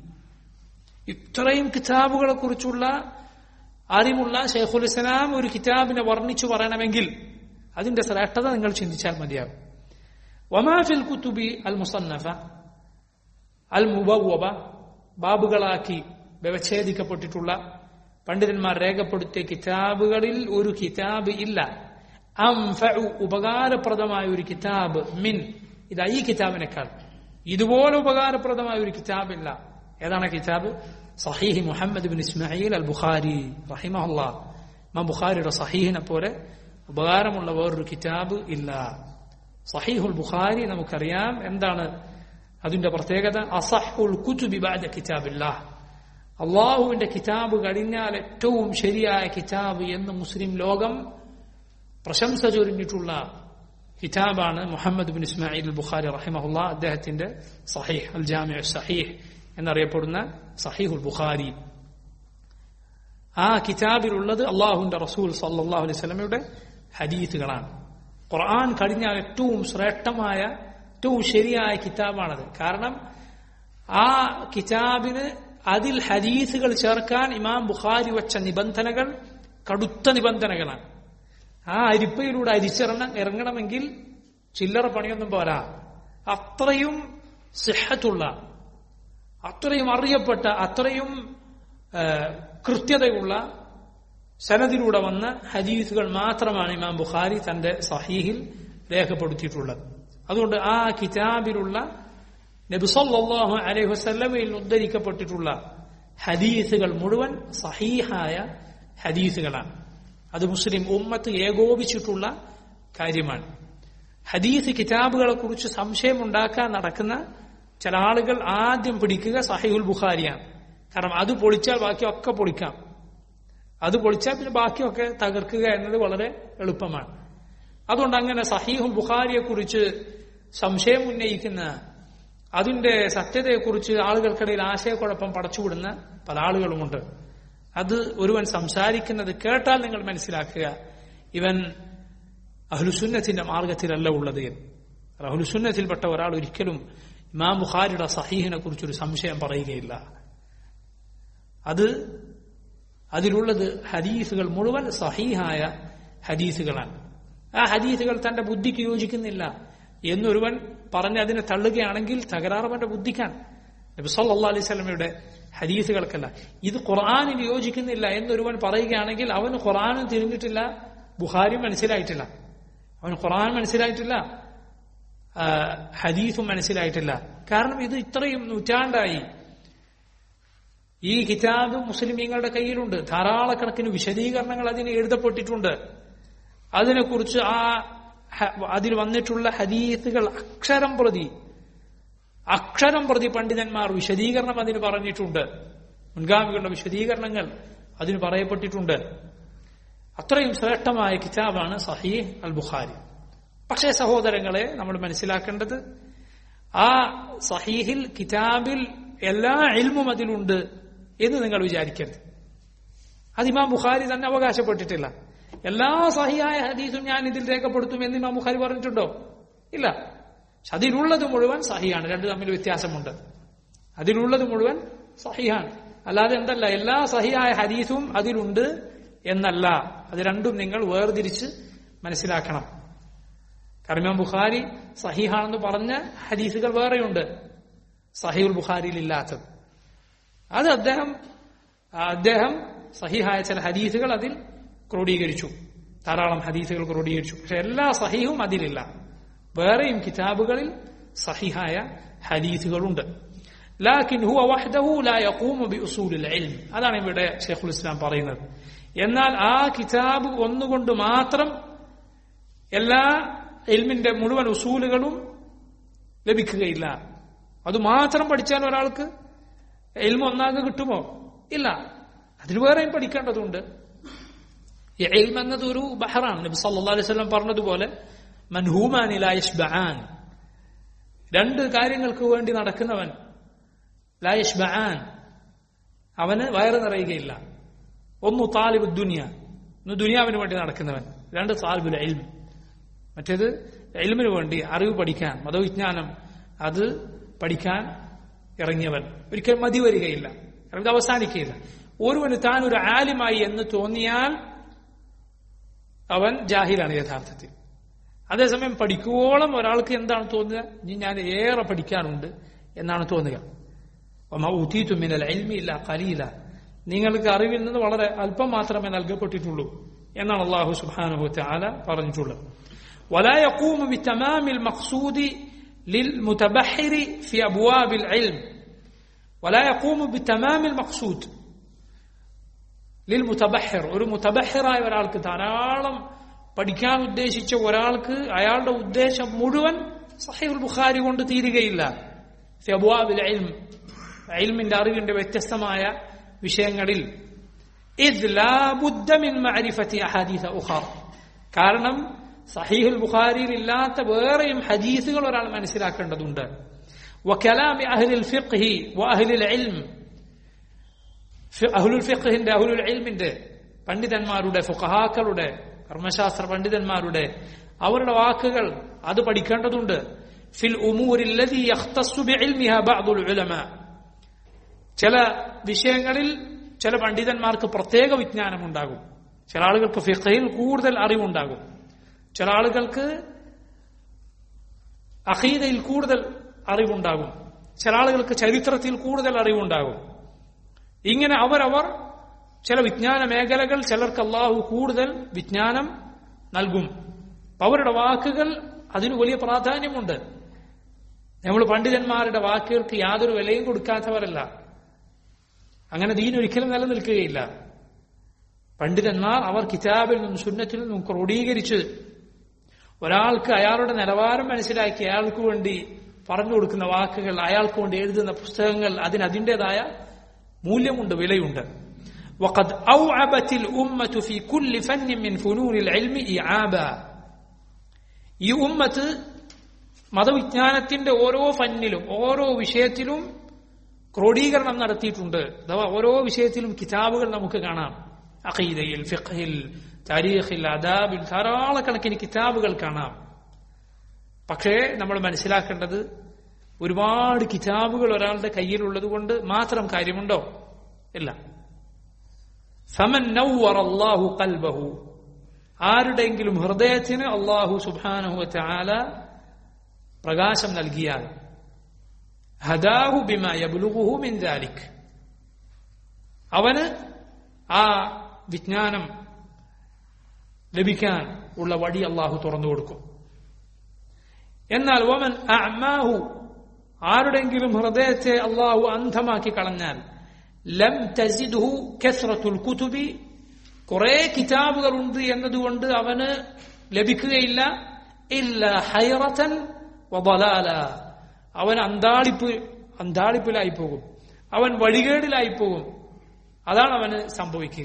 ഇത്രയും കിതാബുകളെ കുറിച്ചുള്ള അറിവുള്ള ശൈഖുൽ ഇസ്ലാം ഒരു കിതാബിനെ വർണ്ണിച്ചു പറയണമെങ്കിൽ അതിന്റെ ശ്രേഷ്ഠത നിങ്ങൾ ചിന്തിച്ചാൽ മതിയാകും. വമാ ഫിൽ കുതുബി അൽ മുസന്നഫ അൽ മുബവ്വബ, ബാബുകളാക്കി വ്യവച്ഛേദിക്കപ്പെട്ടിട്ടുള്ള പണ്ഡിതന്മാർ രേഖപ്പെടുത്തിയ കിതാബുകളിൽ ഒരു കിതാബ് ഇല്ല. അൻഫഉ, ഉപകാരപ്രദമായ ഒരു കിതാബ്, മിൻ, ഇതാ ഈ കിതാബിനേക്കാൾ ഇതുപോലെ ഉപകാരപ്രദമായ ഒരു കിതാബില്ല. ഏതാണ് കിതാബ്? സഹീഹ് മുഹമ്മദ് ഇബ്നു ഇസ്മാഈൽ അൽ ബുഖാരി റഹിമഹുല്ലാഹ്. ഇമാം ബുഖാരിയുടെ സഹീഹിനെ പോലെ ഉപകാരമുള്ള വേറൊരു കിതാബ് ഇല്ല. സഹീഹുൽ ബുഖാരി നമുക്കറിയാം എന്താണ് അതിന്റെ പ്രത്യേകത. അസഹുൽ കുതുബി ബഅദ കിതാബില്ലാഹ്, അള്ളാഹുവിന്റെ കിതാബ് കഴിഞ്ഞാൽ ഏറ്റവും ശരിയായ കിതാബ് എന്ന് മുസ്ലിം ലോകം പ്രശംസ ചൊരിഞ്ഞിട്ടുള്ള കിതാബാണ് Muhammad bin Ismail al Bukhari റഹിമഹുല്ലാഹ്. അദ്ദേഹത്തിന്റെ സഹീഹ് അൽ ജാമിഉ സഹീഹ് എന്നറിയപ്പെടുന്ന സഹീഹുൽ ബുഖാരി. ആ കിതാബിലുള്ളത് അള്ളാഹുവിന്റെ റസൂൽ സല്ലല്ലാഹു അലൈഹി വസല്ലമയുടെ ഹദീസുകളാണ്. ഖുർആൻ കഴിഞ്ഞാൽ ഏറ്റവും ശ്രേഷ്ഠമായ ഏറ്റവും ശരിയായ കിതാബാണത്. കാരണം ആ കിതാബിന് അതിൽ ഹദീസുകൾ ചേർക്കാൻ ഇമാം ബുഖാരി വച്ച നിബന്ധനകൾ കടുത്ത നിബന്ധനകളാണ്. ആ അരിപ്പയിലൂടെ അരിച്ചിറങ്ങ ഇറങ്ങണമെങ്കിൽ ചില്ലറ പണിയൊന്നും പോരാ. അത്രയും സിഹത്തുള്ള, അത്രയും അറിയപ്പെട്ട, അത്രയും കൃത്യതയുള്ള സനദിലൂടെ വന്ന ഹദീസുകൾ മാത്രമാണ് ഇമാം ബുഖാരി തന്റെ സഹീഹിൽ രേഖപ്പെടുത്തിയിട്ടുള്ളത്. അതുകൊണ്ട് ആ കിതാബിലുള്ള നബി സല്ലല്ലാഹു അലൈഹി വസല്ലമയിൽ ഉദ്ധരിക്കപ്പെട്ടിട്ടുള്ള ഹദീസുകൾ മുഴുവൻ സഹീഹായ ഹദീസുകളാണ്. അത് മുസ്ലിം ഉമ്മത്ത് ഏകോപിച്ചിട്ടുള്ള കാര്യമാണ്. ഹദീസ് കിതാബുകളെ കുറിച്ച് സംശയമുണ്ടാക്കാൻ നടക്കുന്ന ചില ആളുകൾ ആദ്യം പിടിക്കുക സഹീഹുൽ ബുഖാരിയാണ്. കാരണം അത് പൊളിച്ചാൽ ബാക്കിയൊക്കെ പൊളിക്കാം. അത് പൊളിച്ചാൽ പിന്നെ ബാക്കിയൊക്കെ തകർക്കുക എന്നത് വളരെ എളുപ്പമാണ്. അതുകൊണ്ട് അങ്ങനെ സഹീഹുൽ ബുഖാരിയെ കുറിച്ച് സംശയം ഉന്നയിക്കുന്ന, അതിന്റെ സത്യതയെക്കുറിച്ച് ആളുകൾക്കിടയിൽ ആശയക്കുഴപ്പം പടച്ചുവിടുന്ന പല ആളുകളുമുണ്ട്. അത് ഒരുവൻ സംസാരിക്കുന്നത് കേട്ടാൽ നിങ്ങൾ മനസ്സിലാക്കുക, ഇവൻ അഹ്ലുസുന്നത്തിന്റെ മാർഗത്തിലല്ല ഉള്ളത്. അഹ്ലുസുന്നത്തിൽപ്പെട്ട ഒരാൾ ഒരിക്കലും ഇമാം ബുഖാരിയുടെ സഹീഹിനെ കുറിച്ചൊരു സംശയം പറയുകയില്ല. അത് അതിലുള്ളത് ഹദീസുകൾ മുഴുവൻ സഹീഹായ ഹദീസുകളാണ്. ആ ഹദീസുകൾ തന്റെ ബുദ്ധിക്ക് യോജിക്കുന്നില്ല എന്നൊരുവൻ പറഞ്ഞ് അതിനെ തള്ളുകയാണെങ്കിൽ തകരാറവന്റെ ബുദ്ധിക്കാണ്. നബി സല്ലല്ലാഹു അലൈഹി വസല്ലമയുടെ ഹദീസുകൾക്കല്ല. ഇത് ഖുർആനിന് യോജിക്കുന്നില്ല എന്നൊരുവൻ പറയുകയാണെങ്കിൽ അവന് ഖുർആനും തിരിഞ്ഞിട്ടില്ല, ബുഖാരിയും മനസ്സിലായിട്ടില്ല. അവന് ഖുർആൻ മനസ്സിലായിട്ടില്ല, ഹദീസും മനസ്സിലായിട്ടില്ല. കാരണം ഇത് ഇത്രയും നൂറ്റാണ്ടായി ഈ കിതാബ് മുസ്ലിമീങ്ങളുടെ കയ്യിലുണ്ട്. ധാരാളക്കണക്കിന് വിശദീകരണങ്ങൾ അതിന് എഴുതപ്പെട്ടിട്ടുണ്ട്. അതിനെക്കുറിച്ച് ആ അതിൽ വന്നിട്ടുള്ള ഹദീസുകൾ അക്ഷരം പ്രതി അക്ഷരം പ്രതി പണ്ഡിതന്മാർ വിശദീകരണം അതിന് പറഞ്ഞിട്ടുണ്ട്. മുൻഗാമികളുടെ വിശദീകരണങ്ങൾ അതിന് പറയപ്പെട്ടിട്ടുണ്ട്. അത്രയും ശ്രേഷ്ഠമായ കിതാബാണ് സഹീഹ് അൽ ബുഖാരി. പക്ഷേ സഹോദരങ്ങളെ, നമ്മൾ മനസ്സിലാക്കേണ്ടത് ആ സഹീഹിൽ കിതാബിൽ എല്ലാ ഇൽമും അതിലുണ്ട് എന്ന് നിങ്ങൾ വിചാരിക്കരുത്. അത് ഇമാം ബുഖാരി തന്നെ അവകാശപ്പെട്ടിട്ടില്ല. എല്ലാ സഹിയായ ഹദീസും ഞാൻ ഇതിൽ രേഖപ്പെടുത്തും എന്ന് ഇമാം ബുഖാരി പറഞ്ഞിട്ടുണ്ടോ? ഇല്ല. അതിലുള്ളത് മുഴുവൻ സഹിയാണ്. രണ്ടു തമ്മിൽ വ്യത്യാസമുണ്ട്. അതിലുള്ളത് മുഴുവൻ സഹിയാണ്. അല്ലാതെ എന്തല്ല എല്ലാ സഹിയായ ഹദീസും അതിലുണ്ട് എന്നല്ല. അത് രണ്ടും നിങ്ങൾ വേർതിരിച്ച് മനസ്സിലാക്കണം. കാരണം ഇമാം ബുഖാരി സഹിഹാണെന്ന് പറഞ്ഞ ഹദീസുകൾ വേറെയുണ്ട്, സഹീഹുൽ ബുഖാരിയിൽ ഇല്ലാത്തത്. അത് അദ്ദേഹം അദ്ദേഹം സഹിഹായ ചില ഹദീസുകൾ അതിൽ ക്രോഡീകരിച്ചു, ധാരാളം ഹദീസുകൾ ക്രോഡീകരിച്ചു. പക്ഷെ എല്ലാ സഹീഹും അതിലില്ല. വേറെയും കിതാബുകളിൽ സഹിഹായ ഹദീസുകളുണ്ട്. ലാകിൻ ഹുവ വഹ്ദഹു ലാ യഖൂമു ബിഉസൂലിൽ ഇൽം. അതാണ് ഇവിടെ ശൈഖുൽ ഇസ്ലാം പറയുന്നത്. എന്നാൽ ആ കിതാബ് ഒന്നുകൊണ്ട് മാത്രം എല്ലാ ഇൽമിന്റെ മുഴുവൻ ഉസൂലുകളും ലഭിക്കുകയില്ല. അത് മാത്രം പഠിച്ചാൽ ഒരാൾക്ക് ഇൽമ ഒന്നാകെ കിട്ടുമോ? ഇല്ല. അതിന് വേറെയും പഠിക്കേണ്ടതുണ്ട്. ഇൽമ എന്നത് ഒരു ബഹറാണ്. നബി സല്ലല്ലാഹു അലൈഹി വസല്ലം പറഞ്ഞതുപോലെ മൻഹൂമാനി ലാ യശ്ബആൻ, രണ്ട് കാര്യങ്ങൾക്ക് വേണ്ടി നടക്കുന്നവൻ ലാ യശ്ബആൻ, അവന് വയറ് നിറയുകയില്ല. ഒന്ന് താലിബു ദുനിയ, ഒന്ന് ദുനിയാവിന് വേണ്ടി നടക്കുന്നവൻ. രണ്ട് താലിബുൽ ഇൽം, മറ്റേത് ഇൽമിന് വേണ്ടി അറിവ് പഠിക്കാൻ, മതവിജ്ഞാനം അത് പഠിക്കാൻ ഇറങ്ങിയവൻ. ഒരിക്കലും മതി വരികയില്ല, ഇത് അവസാനിക്കുകയില്ല. ഒരുവന് താൻ ഒരു ആലിമായി എന്ന് തോന്നിയാൽ അവൻ ജാഹിലാണ് യഥാർത്ഥത്തിൽ. അതേസമയം പഠിക്കുവോളം ഒരാൾക്ക് എന്താണ് തോന്നുക? ഇനി ഞാൻ ഏറെ പഠിക്കാനുണ്ട് എന്നാണ് തോന്നുക. ഊതീതു മിനൽ ഇൽമി ഇല്ലാ ഖലീല, നിങ്ങൾക്ക് അറിവിൽ നിന്ന് വളരെ അല്പം മാത്രമേ നൽകപ്പെട്ടിട്ടുള്ളൂ എന്നാണ് അല്ലാഹു സുബ്ഹാനഹു വതആല പറഞ്ഞിട്ടുള്ളത്. വലാ യഖൂമു ബിതമാമിൽ മഖ്സൂദി ലിൽമുതബഹിരി ഫി അബ്വാബിൽ ഇൽം. വലാ യഖൂമു ബിതമാമിൽ മഖ്സൂദ് ലിൽമുതബഹിർ, ഒരു മുതബഹിറായ ഒരാൾക്ക്, ധാരാളം പഠിക്കാൻ ഉദ്ദേശിച്ച ഒരാൾക്ക് അയാളുടെ ഉദ്ദേശം മുഴുവൻ സഹീഹുൽ ബുഖാരി കൊണ്ട് തീരുകയില്ല. ഫി അബ്വാബിൽ ഇൽം, ഇൽമിന്റെ അറിവിന്റെ വ്യത്യസ്തമായ വിഷയങ്ങളിൽ. ഇദ് ലാ ബുദ്ദ മിൻ മഅരിഫതി അഹാദീസ ഉഖറ, കാരണം സഹീഹുൽ ബുഖാരിയിൽ ഇല്ലാത്ത വേറെയും ഹദീസുകൾ ഒരാൾ മനസ്സിലാക്കേണ്ടതുണ്ട്. വകലാമി അഹ്ലിൽ ഫിഖ്ഹി വഅഹ്ലിൽ ഇൽം, അഹ്ലുൽ ഫിഖ്ഹിന്റെ അഹ്ലുൽ ഇൽമിന്റെ പണ്ഡിതന്മാരുടെ, ഫുഖഹാക്കളുടെ, കർമ്മശാസ്ത്ര പണ്ഡിതന്മാരുടെ അവരുടെ വാക്കുകൾ അത് പഠിക്കേണ്ടതുണ്ട്. ഫിൽ ഉമൂരിൽ ലദി യഖ്തസ്സു ബിഇൽമിഹാ ബഅദുൽ ഉലമാ, ചില വിഷയങ്ങളിൽ ചില പണ്ഡിതന്മാർക്ക് പ്രത്യേക വിജ്ഞാനമുണ്ടാകും. ചില ആളുകൾക്ക് ഫിഖ്ഹിൽ കൂടുതൽ അറിവുണ്ടാകും, ചില ആളുകൾക്ക് അഖീദയിൽ കൂടുതൽ അറിവുണ്ടാകും, ചില ആളുകൾക്ക് ചരിത്രത്തിൽ കൂടുതൽ അറിവുണ്ടാകും. ഇങ്ങനെ അവരവർ ചില വിജ്ഞാന മേഖലകൾ, ചിലർക്ക് അള്ളാഹു കൂടുതൽ വിജ്ഞാനം നൽകും. അവരുടെ വാക്കുകൾ അതിന് വലിയ പ്രാധാന്യമുണ്ട്. നമ്മൾ പണ്ഡിതന്മാരുടെ വാക്കുകൾക്ക് യാതൊരു വിലയും കൊടുക്കാത്തവരല്ല. അങ്ങനെ ദീൻ ഒരിക്കലും നിലനിൽക്കുകയില്ല. പണ്ഡിതന്മാർ അവർ കിതാബിൽ നിന്നും സുന്നത്തിൽ നിന്നും ക്രോഡീകരിച്ച് ഒരാൾക്ക് അയാളുടെ നിലവാരം മനസ്സിലാക്കി അയാൾക്ക് വേണ്ടി പറഞ്ഞു കൊടുക്കുന്ന വാക്കുകൾ, അയാൾക്ക് കൊണ്ട് എഴുതുന്ന പുസ്തകങ്ങൾ, അതിന് അതിൻ്റെതായ മൂല്യമുണ്ട്, വിലയുണ്ട്. وقد أوعبت الأمة في كل فن من فنون العلم إعابا. ഈ ഉമ്മത്ത് മതവിജ്ഞാനത്തിന്റെ ഓരോ ഫന്നിലും ഓരോ വിഷയത്തിലും ക്രോഡീകരണം നടത്തിയിട്ടുണ്ട്. അഥവാ ഓരോ വിഷയത്തിലും കിതാബുകൾ നമുക്ക് കാണാം. അഖീദയിൽ, ഫിഖ്ഹിൽ, താരീഖിൽ, അദാബിൽ ധാരാളക്കണക്കിന് കിതാബുകൾ കാണാം. പക്ഷേ നമ്മൾ മനസ്സിലാക്കേണ്ടത്, ഒരുപാട് കിതാബുകൾ ഒരാളുടെ കയ്യിലുള്ളത് കൊണ്ട് മാത്രം കാര്യമുണ്ടോ? ഇല്ല. ഫമൻ നവ്വറ അല്ലാഹു ഖൽബഹു, ആരുടെയെങ്കിലും ഹൃദയത്തിന് അല്ലാഹു സുബ്ഹാനഹു വ തആല പ്രകാശം നൽകിയാൽ, ഹദാഹു ബിമാ യബ്ലുഗുഹു മിൻ ദാലിക്, അവന് ആ വിജ്ഞാനം ലഭിക്കാൻ ഉള്ള വഴി അല്ലാഹു തുറന്നു കൊടുക്കും. എന്നാൽ വമൻ അഅമാഹു, ആരുടെങ്കിലും ഹൃദയത്തെ അല്ലാഹു അന്ധമാക്കി കളഞ്ഞാൽ, ലം തസിദ്ഹു കസ്റത്തുൽ കുതുബി, കുറെ കിതാബുകൾ ഉണ്ട് എന്നതുകൊണ്ട് അവന് ലഭിക്കുകയില്ല, ഇല്ല ഹൈറതൻ വദലാല, അവൻ അന്താളിപ്പ് അന്താളിപ്പിലായി പോകും, അവൻ വഴികേടിലായി പോകും. അതാണ് അവന് സംഭവിക്കുക.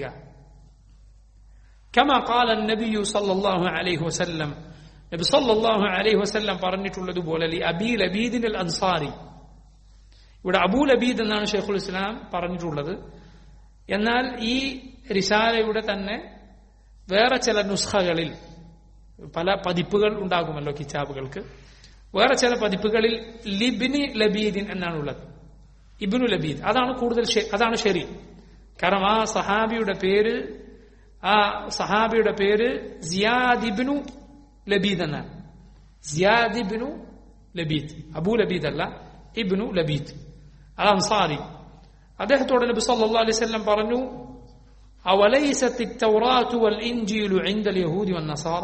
കമാ ഖാല നബിയു സല്ലല്ലാഹു അലൈഹി വസല്ലം, നബി സല്ലല്ലാഹു അലൈഹി വസല്ലം പറഞ്ഞിട്ടുള്ളതുപോലെ, ലി അബീ ലബീദ് അൽ അൻസാരി, ഇവിടെ അബൂ ലബീദ് എന്നാണ് ഷെയ്ഖുൽ ഇസ്ലാം പറഞ്ഞിട്ടുള്ളത്. എന്നാൽ ഈ റിസാലയുടെ തന്നെ വേറെ ചില നുസ്ഖകളിൽ, പല പതിപ്പുകൾ ഉണ്ടാകുമല്ലോ കിതാബുകൾക്ക്, വേറെ ചില പതിപ്പുകളിൽ ലിബ്നി ലബീദിൻ എന്നാണുള്ളത്. ഇബ്നു ലബീദ്, അതാണ് കൂടുതൽ, അതാണ് ശരി. കാരണം ആ സഹാബിയുടെ പേര് ആ സഹാബിയുടെ പേര് സിയാദ് ഇബ്നു ലബീദ് എന്നാണ്. സിയാദ് ഇബ്നു ലബീദ്, അബൂ ലബീദ് അല്ല, ഇബ്നു ലബീദ് അൽ അൻസാരി. അദ്ദേഹത്തോട് നബി സല്ലല്ലാഹു അലൈഹി വസല്ലം പറഞ്ഞു, അവലൈസത്ത് തൗറാത്തു വൽ ഇൻജീലു ഇൻദൽ യഹൂദി വൻ നസാറ,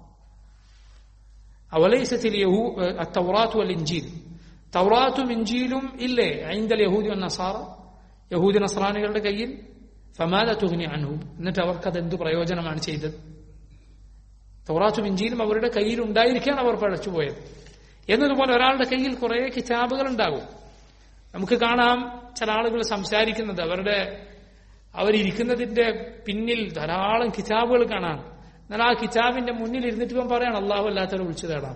അവലൈസത്ത് തൗറാത്തു വൽ ഇൻജീൽ, തൗറാത്തും ഇൻജീലും ഇല്ലേ ഇൻദൽ യഹൂദി വൻ നസാറ, യഹൂദി നസ്രാനികളുടെ കയ്യിൽ, ഫമാല തുഗ്നി അൻഹു, എന്നിട്ട് അവർക്കത് എന്ത് പ്രയോജനമാണ് ചെയ്തത്? തൗറാത്തും ഇൻജീലും അവരുടെ കയ്യിൽ ഉണ്ടായിരിക്കാൻ അവർ പഴച്ചുപോയത്. എന്നതുപോലെ ഒരാളുടെ കയ്യിൽ കുറെ കിതാബുകൾ ഉണ്ടാകും. നമുക്ക് കാണാം ചില ആളുകൾ സംസാരിക്കുന്നത്, അവരുടെ അവരിയ്ക്കുന്നതിന്റെ പിന്നിൽ ധാരാളം കിതാബുകൾ കാണാം. എന്നാൽ ആ കിതാബിന്റെ മുന്നിൽ ഇരുന്നിട്ട് ഇവൻ പറയാണ് അള്ളാഹു അല്ലാത്തവരെ വിളിച്ചു തേടാം.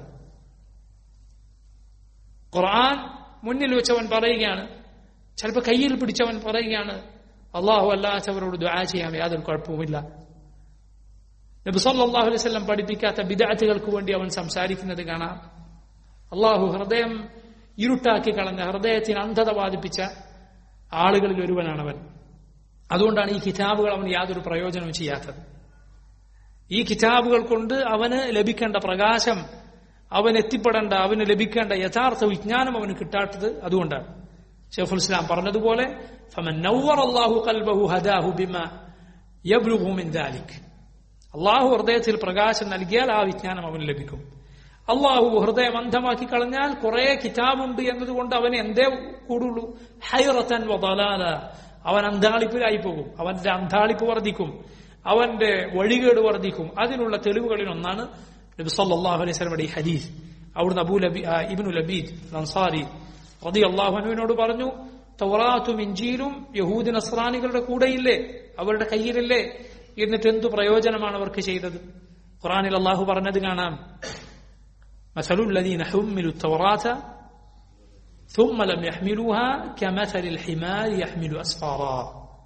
ഖുർആൻ മുന്നിൽ വെച്ചവൻ പറയുകയാണ്, ചിലപ്പോൾ കയ്യിൽ പിടിച്ചവൻ പറയുകയാണ് അള്ളാഹു അല്ലാത്തവരോട് ദുആ ചെയ്യാം, യാതൊരു കുഴപ്പവുമില്ല. നബി സല്ലല്ലാഹു അലൈഹി വസല്ലം പഠിപ്പിക്കാത്ത ബിദ്അത്തുകൾക്ക് വേണ്ടി അവൻ സംസാരിക്കുന്നത് കാണാം. അള്ളാഹു ഹൃദയം ഇരുട്ടാക്കി കളഞ്ഞ, ഹൃദയത്തിന് അന്ധത ബാധിപ്പിച്ച ആളുകളിൽ ഒരുവനാണവൻ. അതുകൊണ്ടാണ് ഈ കിതാബുകൾ അവന് യാതൊരു പ്രയോജനവും ചെയ്യാത്തത്. ഈ കിതാബുകൾ കൊണ്ട് അവന് ലഭിക്കേണ്ട പ്രകാശം, അവൻ എത്തിപ്പെടേണ്ട, അവന് ലഭിക്കേണ്ട യഥാർത്ഥ വിജ്ഞാനം അവന് കിട്ടാത്തത് അതുകൊണ്ടാണ്. ശൈഖുൽ ഇസ്ലാം പറഞ്ഞതുപോലെ, ഫമൻ നവ്വറ അല്ലാഹു ഖൽബഹു ഹദാഹു ബിമാ യബ്ലുഗു മിൻ ദാലിക്, അള്ളാഹു ഹൃദയത്തിൽ പ്രകാശം നൽകിയാൽ ആ വിജ്ഞാനം അവന് ലഭിക്കും. അള്ളാഹു ഹൃദയം അന്ധമാക്കി കളഞ്ഞാൽ കുറെ കിതാബുണ്ട് എന്നതുകൊണ്ട് അവന് എന്തേ കൂടുള്ളൂ? ഹൈറതൻ വദലാല, അവൻ അന്താളിപ്പിലായി പോകും, അവന്റെ അന്താളിപ്പ് വർദ്ധിക്കും, അവന്റെ വഴികേട് വർദ്ധിക്കും. അതിനുള്ള തെളിവുകളിൽ ഒന്നാണ് നബി സല്ലല്ലാഹു അലൈഹി വസല്ലമയുടെ ഈ ഹദീസ്. അവിടുന്ന് അബൂ ലബീ ഇബ്നു ലബീദ് അൻസാരി റളിയല്ലാഹു അൻഹുവിനോട് പറഞ്ഞു, തൗറാത്തും ഇൻജീലും യഹൂദി നസ്രാനികളുടെ കൂടെയില്ലേ, അവരുടെ കയ്യിലല്ലേ, എന്നിട്ട് എന്തു പ്രയോജനമാണ് അവർക്ക് ചെയ്തത്? ഖുർആനിൽ അല്ലാഹു പറഞ്ഞത് കാണാം, മസലുൽ ലദീന ഹുമ്മിലു തൗറാത ثم لم يحملوها كمثل الحمار يحمل أسفارا.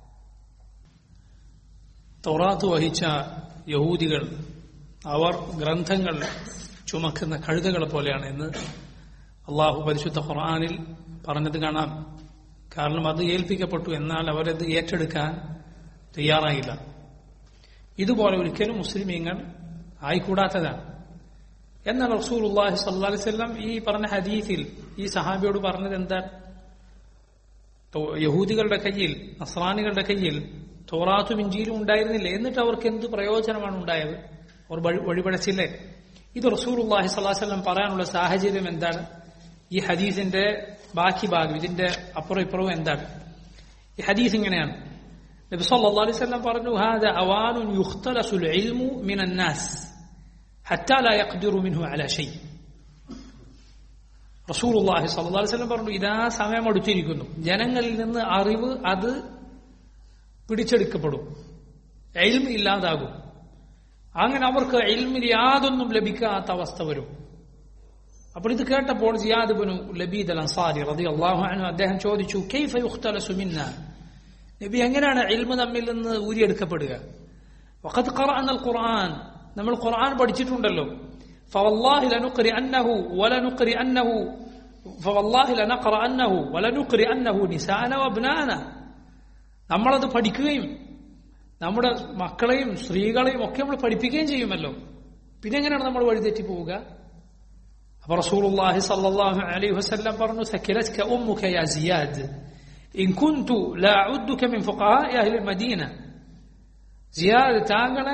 തൗറാത്ത് വഹിച്ച യഹൂദികൾ അവർ ഗ്രന്ഥങ്ങൾ ചുമക്കുന്ന കഴുതകളെ പോലെയാണ് എന്ന് അള്ളാഹു പരിശുദ്ധ ഖുർആനിൽ പറഞ്ഞത് കാണാം. കാരണം അത് ഏൽപ്പിക്കപ്പെട്ടു, എന്നാൽ അവരത് ഏറ്റെടുക്കാൻ തയ്യാറായില്ല. ഇതുപോലെ ഒരിക്കലും മുസ്ലിമീങ്ങൾ ആയിക്കൂടാത്തതാണ്. എന്നാൽ റസൂലുള്ളാഹി സ്വല്ലല്ലാഹു അലൈഹി വസല്ലം ഈ പറഞ്ഞ ഹദീസിൽ ഈ സഹാബിയോട് പറഞ്ഞത് എന്താ? യഹൂദികളുടെ കയ്യിൽ, നസ്രാനികളുടെ കയ്യിൽ തൗറാത്തും ഇൻജീലും ഉണ്ടായിരുന്നില്ല, എന്നിട്ട് അവർക്ക് എന്ത് പ്രയോജനമാണ് ഉണ്ടായത്? അവർ വഴിപഴച്ചില്ലേ? ഇത് റസൂലുള്ളാഹി സ്വല്ലല്ലാഹു അലൈഹി വസല്ലം പറയാനുള്ള സാഹചര്യം എന്താണ്? ഈ ഹദീസിന്റെ ബാക്കി ഭാഗം, ഇതിന്റെ അപ്പുറം ഇപ്പുറവും എന്താണ്? ഈ ഹദീസ് ഇങ്ങനെയാണ്. നബി സല്ലല്ലാഹു അലൈഹി വസല്ലം പറഞ്ഞു, ഹാദാ അവാനുൻ യുഖ്തലസുൽ ഇൽമു മിനൻ നാസ് ഹത്താ ലാ യഖ്ദിറു മിൻഹു അലാ ഷൈ. റസൂലുള്ളാഹി സ്വല്ലല്ലാഹു അലൈഹി വസല്ലം പറഞ്ഞു, ഇതാ സമയം അടുത്തിരിക്കുന്നു, ജനങ്ങളിൽ നിന്ന് അറിവ് അത് പിടിച്ചെടുക്കപ്പെടും, ഇൽമ് ഇല്ലാതാകും. അങ്ങനെ അവർക്ക് ഇൽമിൽ യാതൊന്നും ലഭിക്കാത്ത അവസ്ഥ വരും. അപ്പോൾ ഇത് കേട്ടപ്പോൾ സിയാദ് ഇബ്നു ലബീദ് അൽ അൻസാരി റളിയല്ലാഹു അൻഹു അദ്ദേഹം ചോദിച്ചു, കൈഫ യുഖ്തലസു മിന്നാ, നബി എങ്ങനെയാണ് ഇൽമ് നമ്മിൽ നിന്ന് ഊരിയെടുക്കപ്പെടുക? വഖദ് ഖറഅന അൽ ഖുർആൻ, നമ്മൾ ഖുർആൻ പഠിച്ചിട്ടുണ്ടല്ലോ. ഫവല്ലാഹി ലനുഖ്രിഅന്നഹു വലനുഖ്രിഅന്നഹു ഫവല്ലാഹി ലനഖറഅന്നഹു വലനുഖ്രിഅന്നഹു നിസാഅന വഅബ്നാഅന, നമ്മളത് പഠിക്കുകയും നമ്മുടെ മക്കളെയും സ്ത്രീകളെയും ഒക്കെ നമ്മൾ പഠിപ്പിക്കുകയും ചെയ്യുമല്ലോ. പിന്നെ എങ്ങനെയാണ് നമ്മൾ വഴിതെറ്റി പോവുക? അപ്പൊ റസൂലുള്ളാഹി സ്വല്ലല്ലാഹു അലൈഹി വസല്ലം പറഞ്ഞു, സകിലത്ക ഉമ്മുക യാ സിയാദ് ഇൻ കുൻതു ലാ അഉദ്ദുക മിൻ ഫുഖഹാഇ അഹ്ലിൽ മദീന. സിയാദ്, താങ്കളെ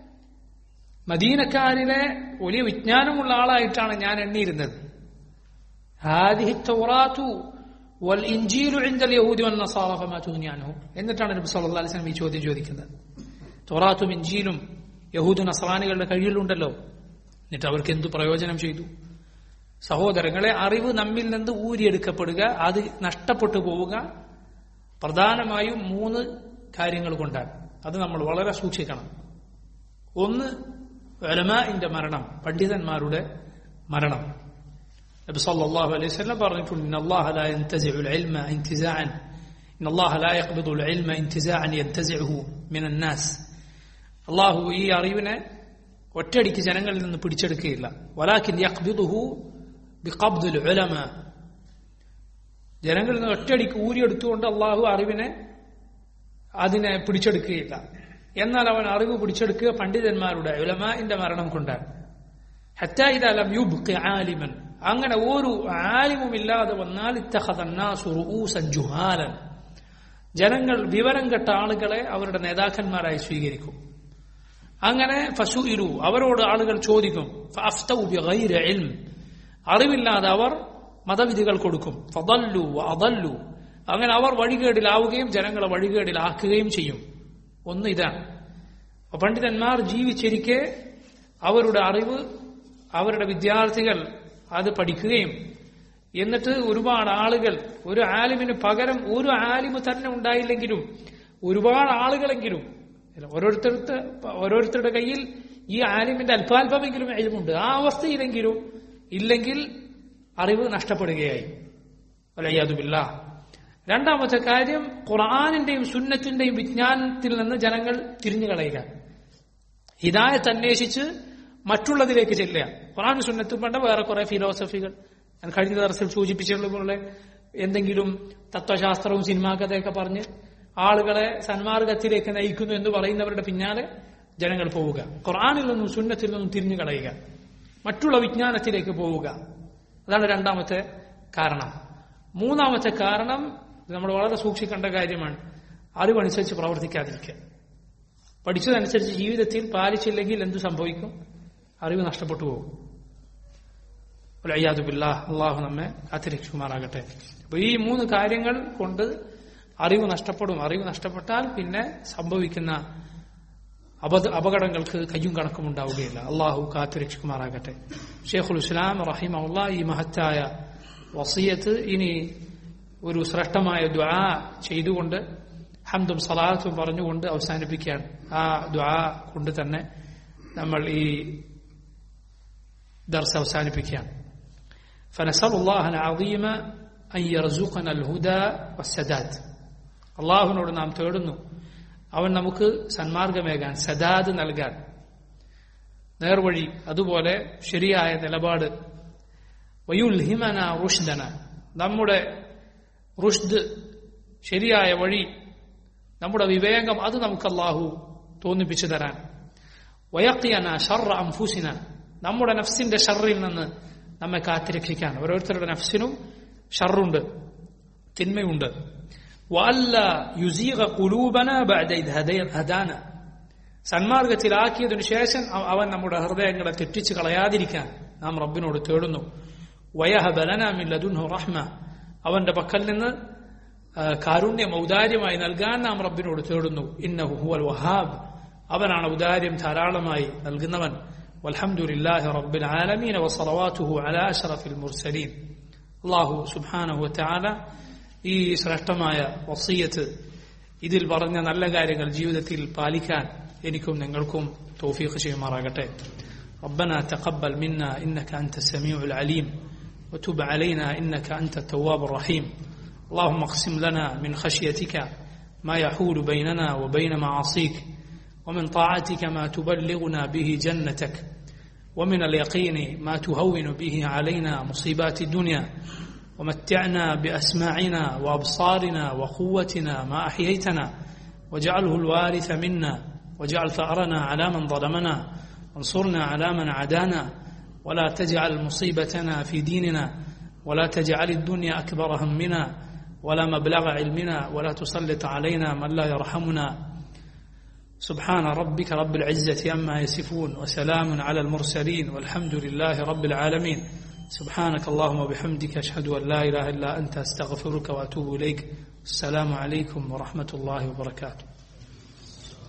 മദീനക്കാരിലെ വലിയ വിജ്ഞാനമുള്ള ആളായിട്ടാണ് ഞാൻ എണ്ണിയിരുന്നത്. ഹാദിഹി തൗറാത്തു വൽ ഇൻജീലു ഇൻദൽ യഹൂദി വൻ നസാറ ഫമാ തുഗ്നി അൻഹും. എന്നിട്ടാണ് നബി സല്ലല്ലാഹു അലൈഹി വസല്ലം ഈ ചോദ്യം ചോദിക്കുന്നത്. തൗറാത്തും ഇൻജീലും യഹൂദ നസ്രാനികളുടെ കയ്യിലുണ്ടല്ലോ, എന്നിട്ട് അവർക്ക് എന്തു പ്രയോജനം ചെയ്തു? സഹോദരങ്ങളെ, അറിവ് നമ്മിൽ നിന്ന് ഊരിയെടുക്കപ്പെടുക, അത് നഷ്ടപ്പെട്ടു പോവുക പ്രധാനമായും മൂന്ന് കാര്യങ്ങൾ കൊണ്ടാണ്. അത് നമ്മൾ വളരെ സൂക്ഷിക്കണം. ഒന്ന്, ഉലമാഇന്റെ മരണം, പണ്ഡിതന്മാരുടെ മരണം. നബി സല്ലല്ലാഹു അലൈഹി വസല്ലം പറഞ്ഞിട്ടുണ്ട്, ഇന്നല്ലാഹ ലാ യൻതസിഉൽ ഇൽമ ഇൻതിസാഅൻ ഇന്നല്ലാഹ ലാ യഖ്ബിദുൽ ഇൽമ ഇൻതിസാഅൻ യൻതസിഉഹു മിനൻ നാസ്. അല്ലാഹു ഈ അറിവിനെ ഒറ്റയടിക്ക് ജനങ്ങളിൽ നിന്ന് പിടിച്ചെടുക്കുകയില്ല. വലാകിൻ യഖ്ബിദുഹു ബിഖബ്ദിൽ ഉലമ, ജനങ്ങളിൽ നിന്ന് ഒറ്റയടിക്ക് ഊരിയെടുത്തുകൊണ്ട് അല്ലാഹു അറിവിനെ അതിനെ പിടിച്ചെടുക്കുകയില്ല. എന്നാൽ അവൻ അറിവ് പിടിച്ചെടുക്കുക പണ്ഡിതന്മാരുടെ ഉലമാഇന്റെ മരണം കൊണ്ടാണ്. ഹത്താ ഇദാ ലം യുബ്ഖി ആലിമൻ, അങ്ങനെ ഒരു ആലിമുമില്ലാതെ വന്നാൽ ഇത്തഖദ അന്നാസു റൂസൻ ജുഹാലൻ, ജനങ്ങൾ വിവരം കെട്ട ആളുകളെ അവരുടെ നേതാക്കന്മാരായി സ്വീകരിക്കും. അങ്ങനെ ഫസുഇലു, അവരോട് ആളുകൾ ചോദിക്കും. ഫഅഫ്തൗ ബിഗൈരി ഇൽം, അറിവില്ലാതെ അവർ മതവിധികൾ കൊടുക്കും. ഫദല്ലു വഅദല്ലു, അങ്ങനെ അവർ വഴികേടിലാവുകയും ജനങ്ങളെ വഴികേടിലാക്കുകയും ചെയ്യും. ഒന്ന് ഇതാണ്. പണ്ഡിതന്മാർ ജീവിച്ചിരിക്കെ അവരുടെ അറിവ് അവരുടെ വിദ്യാർത്ഥികൾ അത് പഠിക്കുകയും എന്നിട്ട് ഒരുപാട് ആളുകൾ, ഒരു ആലിമിന് പകരം ഒരു ആലിമ് തന്നെ ഉണ്ടായില്ലെങ്കിലും ഒരുപാട് ആളുകളെങ്കിലും, ഓരോരുത്തരുടെ ഓരോരുത്തരുടെ കയ്യിൽ ഈ ആലിമിന്റെ അല്പാൽപമെങ്കിലും ഇൽമുണ്ട്, ആ അവസ്ഥയിലെങ്കിലും ഇല്ലെങ്കിൽ അറിവ് നഷ്ടപ്പെടുകയായി. വലയ്യാദു ബില്ലാഹ്. രണ്ടാമത്തെ കാര്യം, ഖുർആനിന്റെയും സുന്നത്തിന്റെയും വിജ്ഞാനത്തിൽ നിന്ന് ജനങ്ങൾ തിരിഞ്ഞു കളയുക, ഹിദായത്ത് അന്വേഷിച്ച് മറ്റുള്ളതിലേക്ക് ചെല്ലുക. ഖുർആൻ സുന്നത്തും വേണ്ട വേറെ കുറെ ഫിലോസഫികൾ, ഞാൻ കഴിഞ്ഞ ദിവസം സൂചിപ്പിച്ചിട്ടുള്ള എന്തെങ്കിലും തത്വശാസ്ത്രവും സിനിമാ കഥയൊക്കെ പറഞ്ഞ് ആളുകളെ സന്മാർഗത്തിലേക്ക് നയിക്കുന്നു എന്ന് പറയുന്നവരുടെ പിന്നാലെ ജനങ്ങൾ പോവുക. ഖുർആനിൽ നിന്നും സുന്നത്തിൽ നിന്നും തിരിഞ്ഞു കളയുക, മറ്റുള്ള വിജ്ഞാനത്തിലേക്ക് പോവുക. അതാണ് രണ്ടാമത്തെ കാരണം. മൂന്നാമത്തെ കാരണം നമ്മൾ വളരെ സൂക്ഷിക്കേണ്ട കാര്യമാണ്, അറിവനുസരിച്ച് പ്രവർത്തിക്കാതിരിക്കുക. പഠിച്ചതനുസരിച്ച് ജീവിതത്തിൽ പാലിച്ചില്ലെങ്കിൽ എന്തു സംഭവിക്കും? അറിവ് നഷ്ടപ്പെട്ടു പോകും. വലയ്യാദു ബില്ലാഹ്. അള്ളാഹു നമ്മെ കാത്തിരക്ഷുമാറാകട്ടെ. അപ്പൊ ഈ മൂന്ന് കാര്യങ്ങൾ കൊണ്ട് അറിവ് നഷ്ടപ്പെടും. അറിവ് നഷ്ടപ്പെട്ടാൽ പിന്നെ സംഭവിക്കുന്ന അപകടങ്ങൾക്ക് കയ്യും കണക്കും ഉണ്ടാവുകയില്ല. അള്ളാഹു കാത്തുരക്ഷിക്കുമാറാകട്ടെ. ഷെയ്ഖുൽ ഇസ്ലാം റഹിമഹുല്ലാ ഈ മഹത്തായ വസിയത്ത് ഇനി ഒരു ശ്രേഷ്ഠമായ ദുആ ചെയ്തുകൊണ്ട് ഹംദും സലാത്തും പറഞ്ഞുകൊണ്ട് അവസാനിപ്പിക്കുകയാണ്. ആ ദുആ കൊണ്ട് തന്നെ നമ്മൾ ഈ ദർസ് അവസാനിപ്പിക്കുകയാണ്. ഫനസലുല്ലാഹ അൽഅദീമ അൻ യർസുഖന അൽഹുദാ വസ്സദാദ്. അള്ളാഹുവിനോട് നാം തേടുന്നു അവൻ നമുക്ക് സന്മാർഗമേകാൻ, സദാദ് നൽകാൻ, നേർവഴി, അതുപോലെ ശരിയായ നിലപാട്. വയുൽഹിമന റുഷ്ദന, നമ്മുടെ റുഷ്ദ്, ശരിയായ വഴി, നമ്മുടെ വിവേകം, അത് നമുക്ക് അല്ലാഹു തോന്നിപ്പിച്ചു തരാൻ. വയഖിയന ശർറ അൻഫുസിന, നമ്മുടെ നഫ്സിന്റെ ഷർറിൽ നിന്ന് നമ്മെ കാത്തിരക്ഷിക്കാൻ. ഓരോരുത്തരുടെ നഫ്സിനും ഷർറുണ്ട്, തിന്മയുണ്ട്. വഅല്ല യുസീഗ ഖുലൂബന ബഅദ ഇദ് ഹദാന, സന്മാർഗത്തിലാക്കിയതിനു ശേഷം അവൻ നമ്മുടെ ഹൃദയങ്ങളെ തെറ്റിച്ച് കളയാതിരിക്കാൻ നാം റബ്ബിനോട് തേടുന്നു. വയഹബ ലനാ മിൻ ലദുൻഹു റഹ്മ, അവന്റെ പക്കൽ നിന്ന് കാരുണ്യം ഔദാര്യമായി നൽകാൻ നാം റബ്ബിനോട് തേടുന്നു. ഇന്നഹു ഹുവൽ വഹാബ്, അവനാണ് ഔദാര്യം ധാരാളമായി നൽകുന്നവൻ. വൽഹംദുലില്ലാഹി റബ്ബിൽ ആലമീൻ വസലവാതുഹു അലാ അഷ്റഫിൽ മുർസലീൻ. അല്ലാഹു സുബ്ഹാനഹു വ തആല ഈ ശ്രേഷ്ഠമായ വസിയത്ത് ഇതിൽ പറഞ്ഞ നല്ല കാര്യങ്ങൾ ജീവിതത്തിൽ പാലിക്കാൻ എനിക്കും നിങ്ങൾക്കും തൗഫീഖ് ചെയ്യുമാറാകട്ടെ. ربنا تقبل منا إنك أنت السميع العليم وتب علينا إنك أنت التواب الرحيم. اللهم اقسم لنا من خشيتك ما يحول بيننا وبين معاصيك ومن طاعتك ما تبلغنا به جنتك ومن اليقين ما تهون به علينا مصيبات الدنيا ومتعنا بأسماعنا وأبصارنا وقوتنا ما أحييتنا واجعله الوارث منا واجعل ثأرنا على من ظلمنا وانصرنا على من عادانا ولا تجعل مصيبتنا في ديننا ولا تجعل الدنيا أكبر همنا ولا مبلغ علمنا ولا تسلط علينا من لا يرحمنا. سبحان ربك رب العزة عما يصفون وسلام على المرسلين والحمد لله رب العالمين. سبحانك اللهم وبحمدك أشهد أن لا إله إلا أنت أستغفرك وأتوب إليك. السلام عليكم ورحمة الله وبركاته.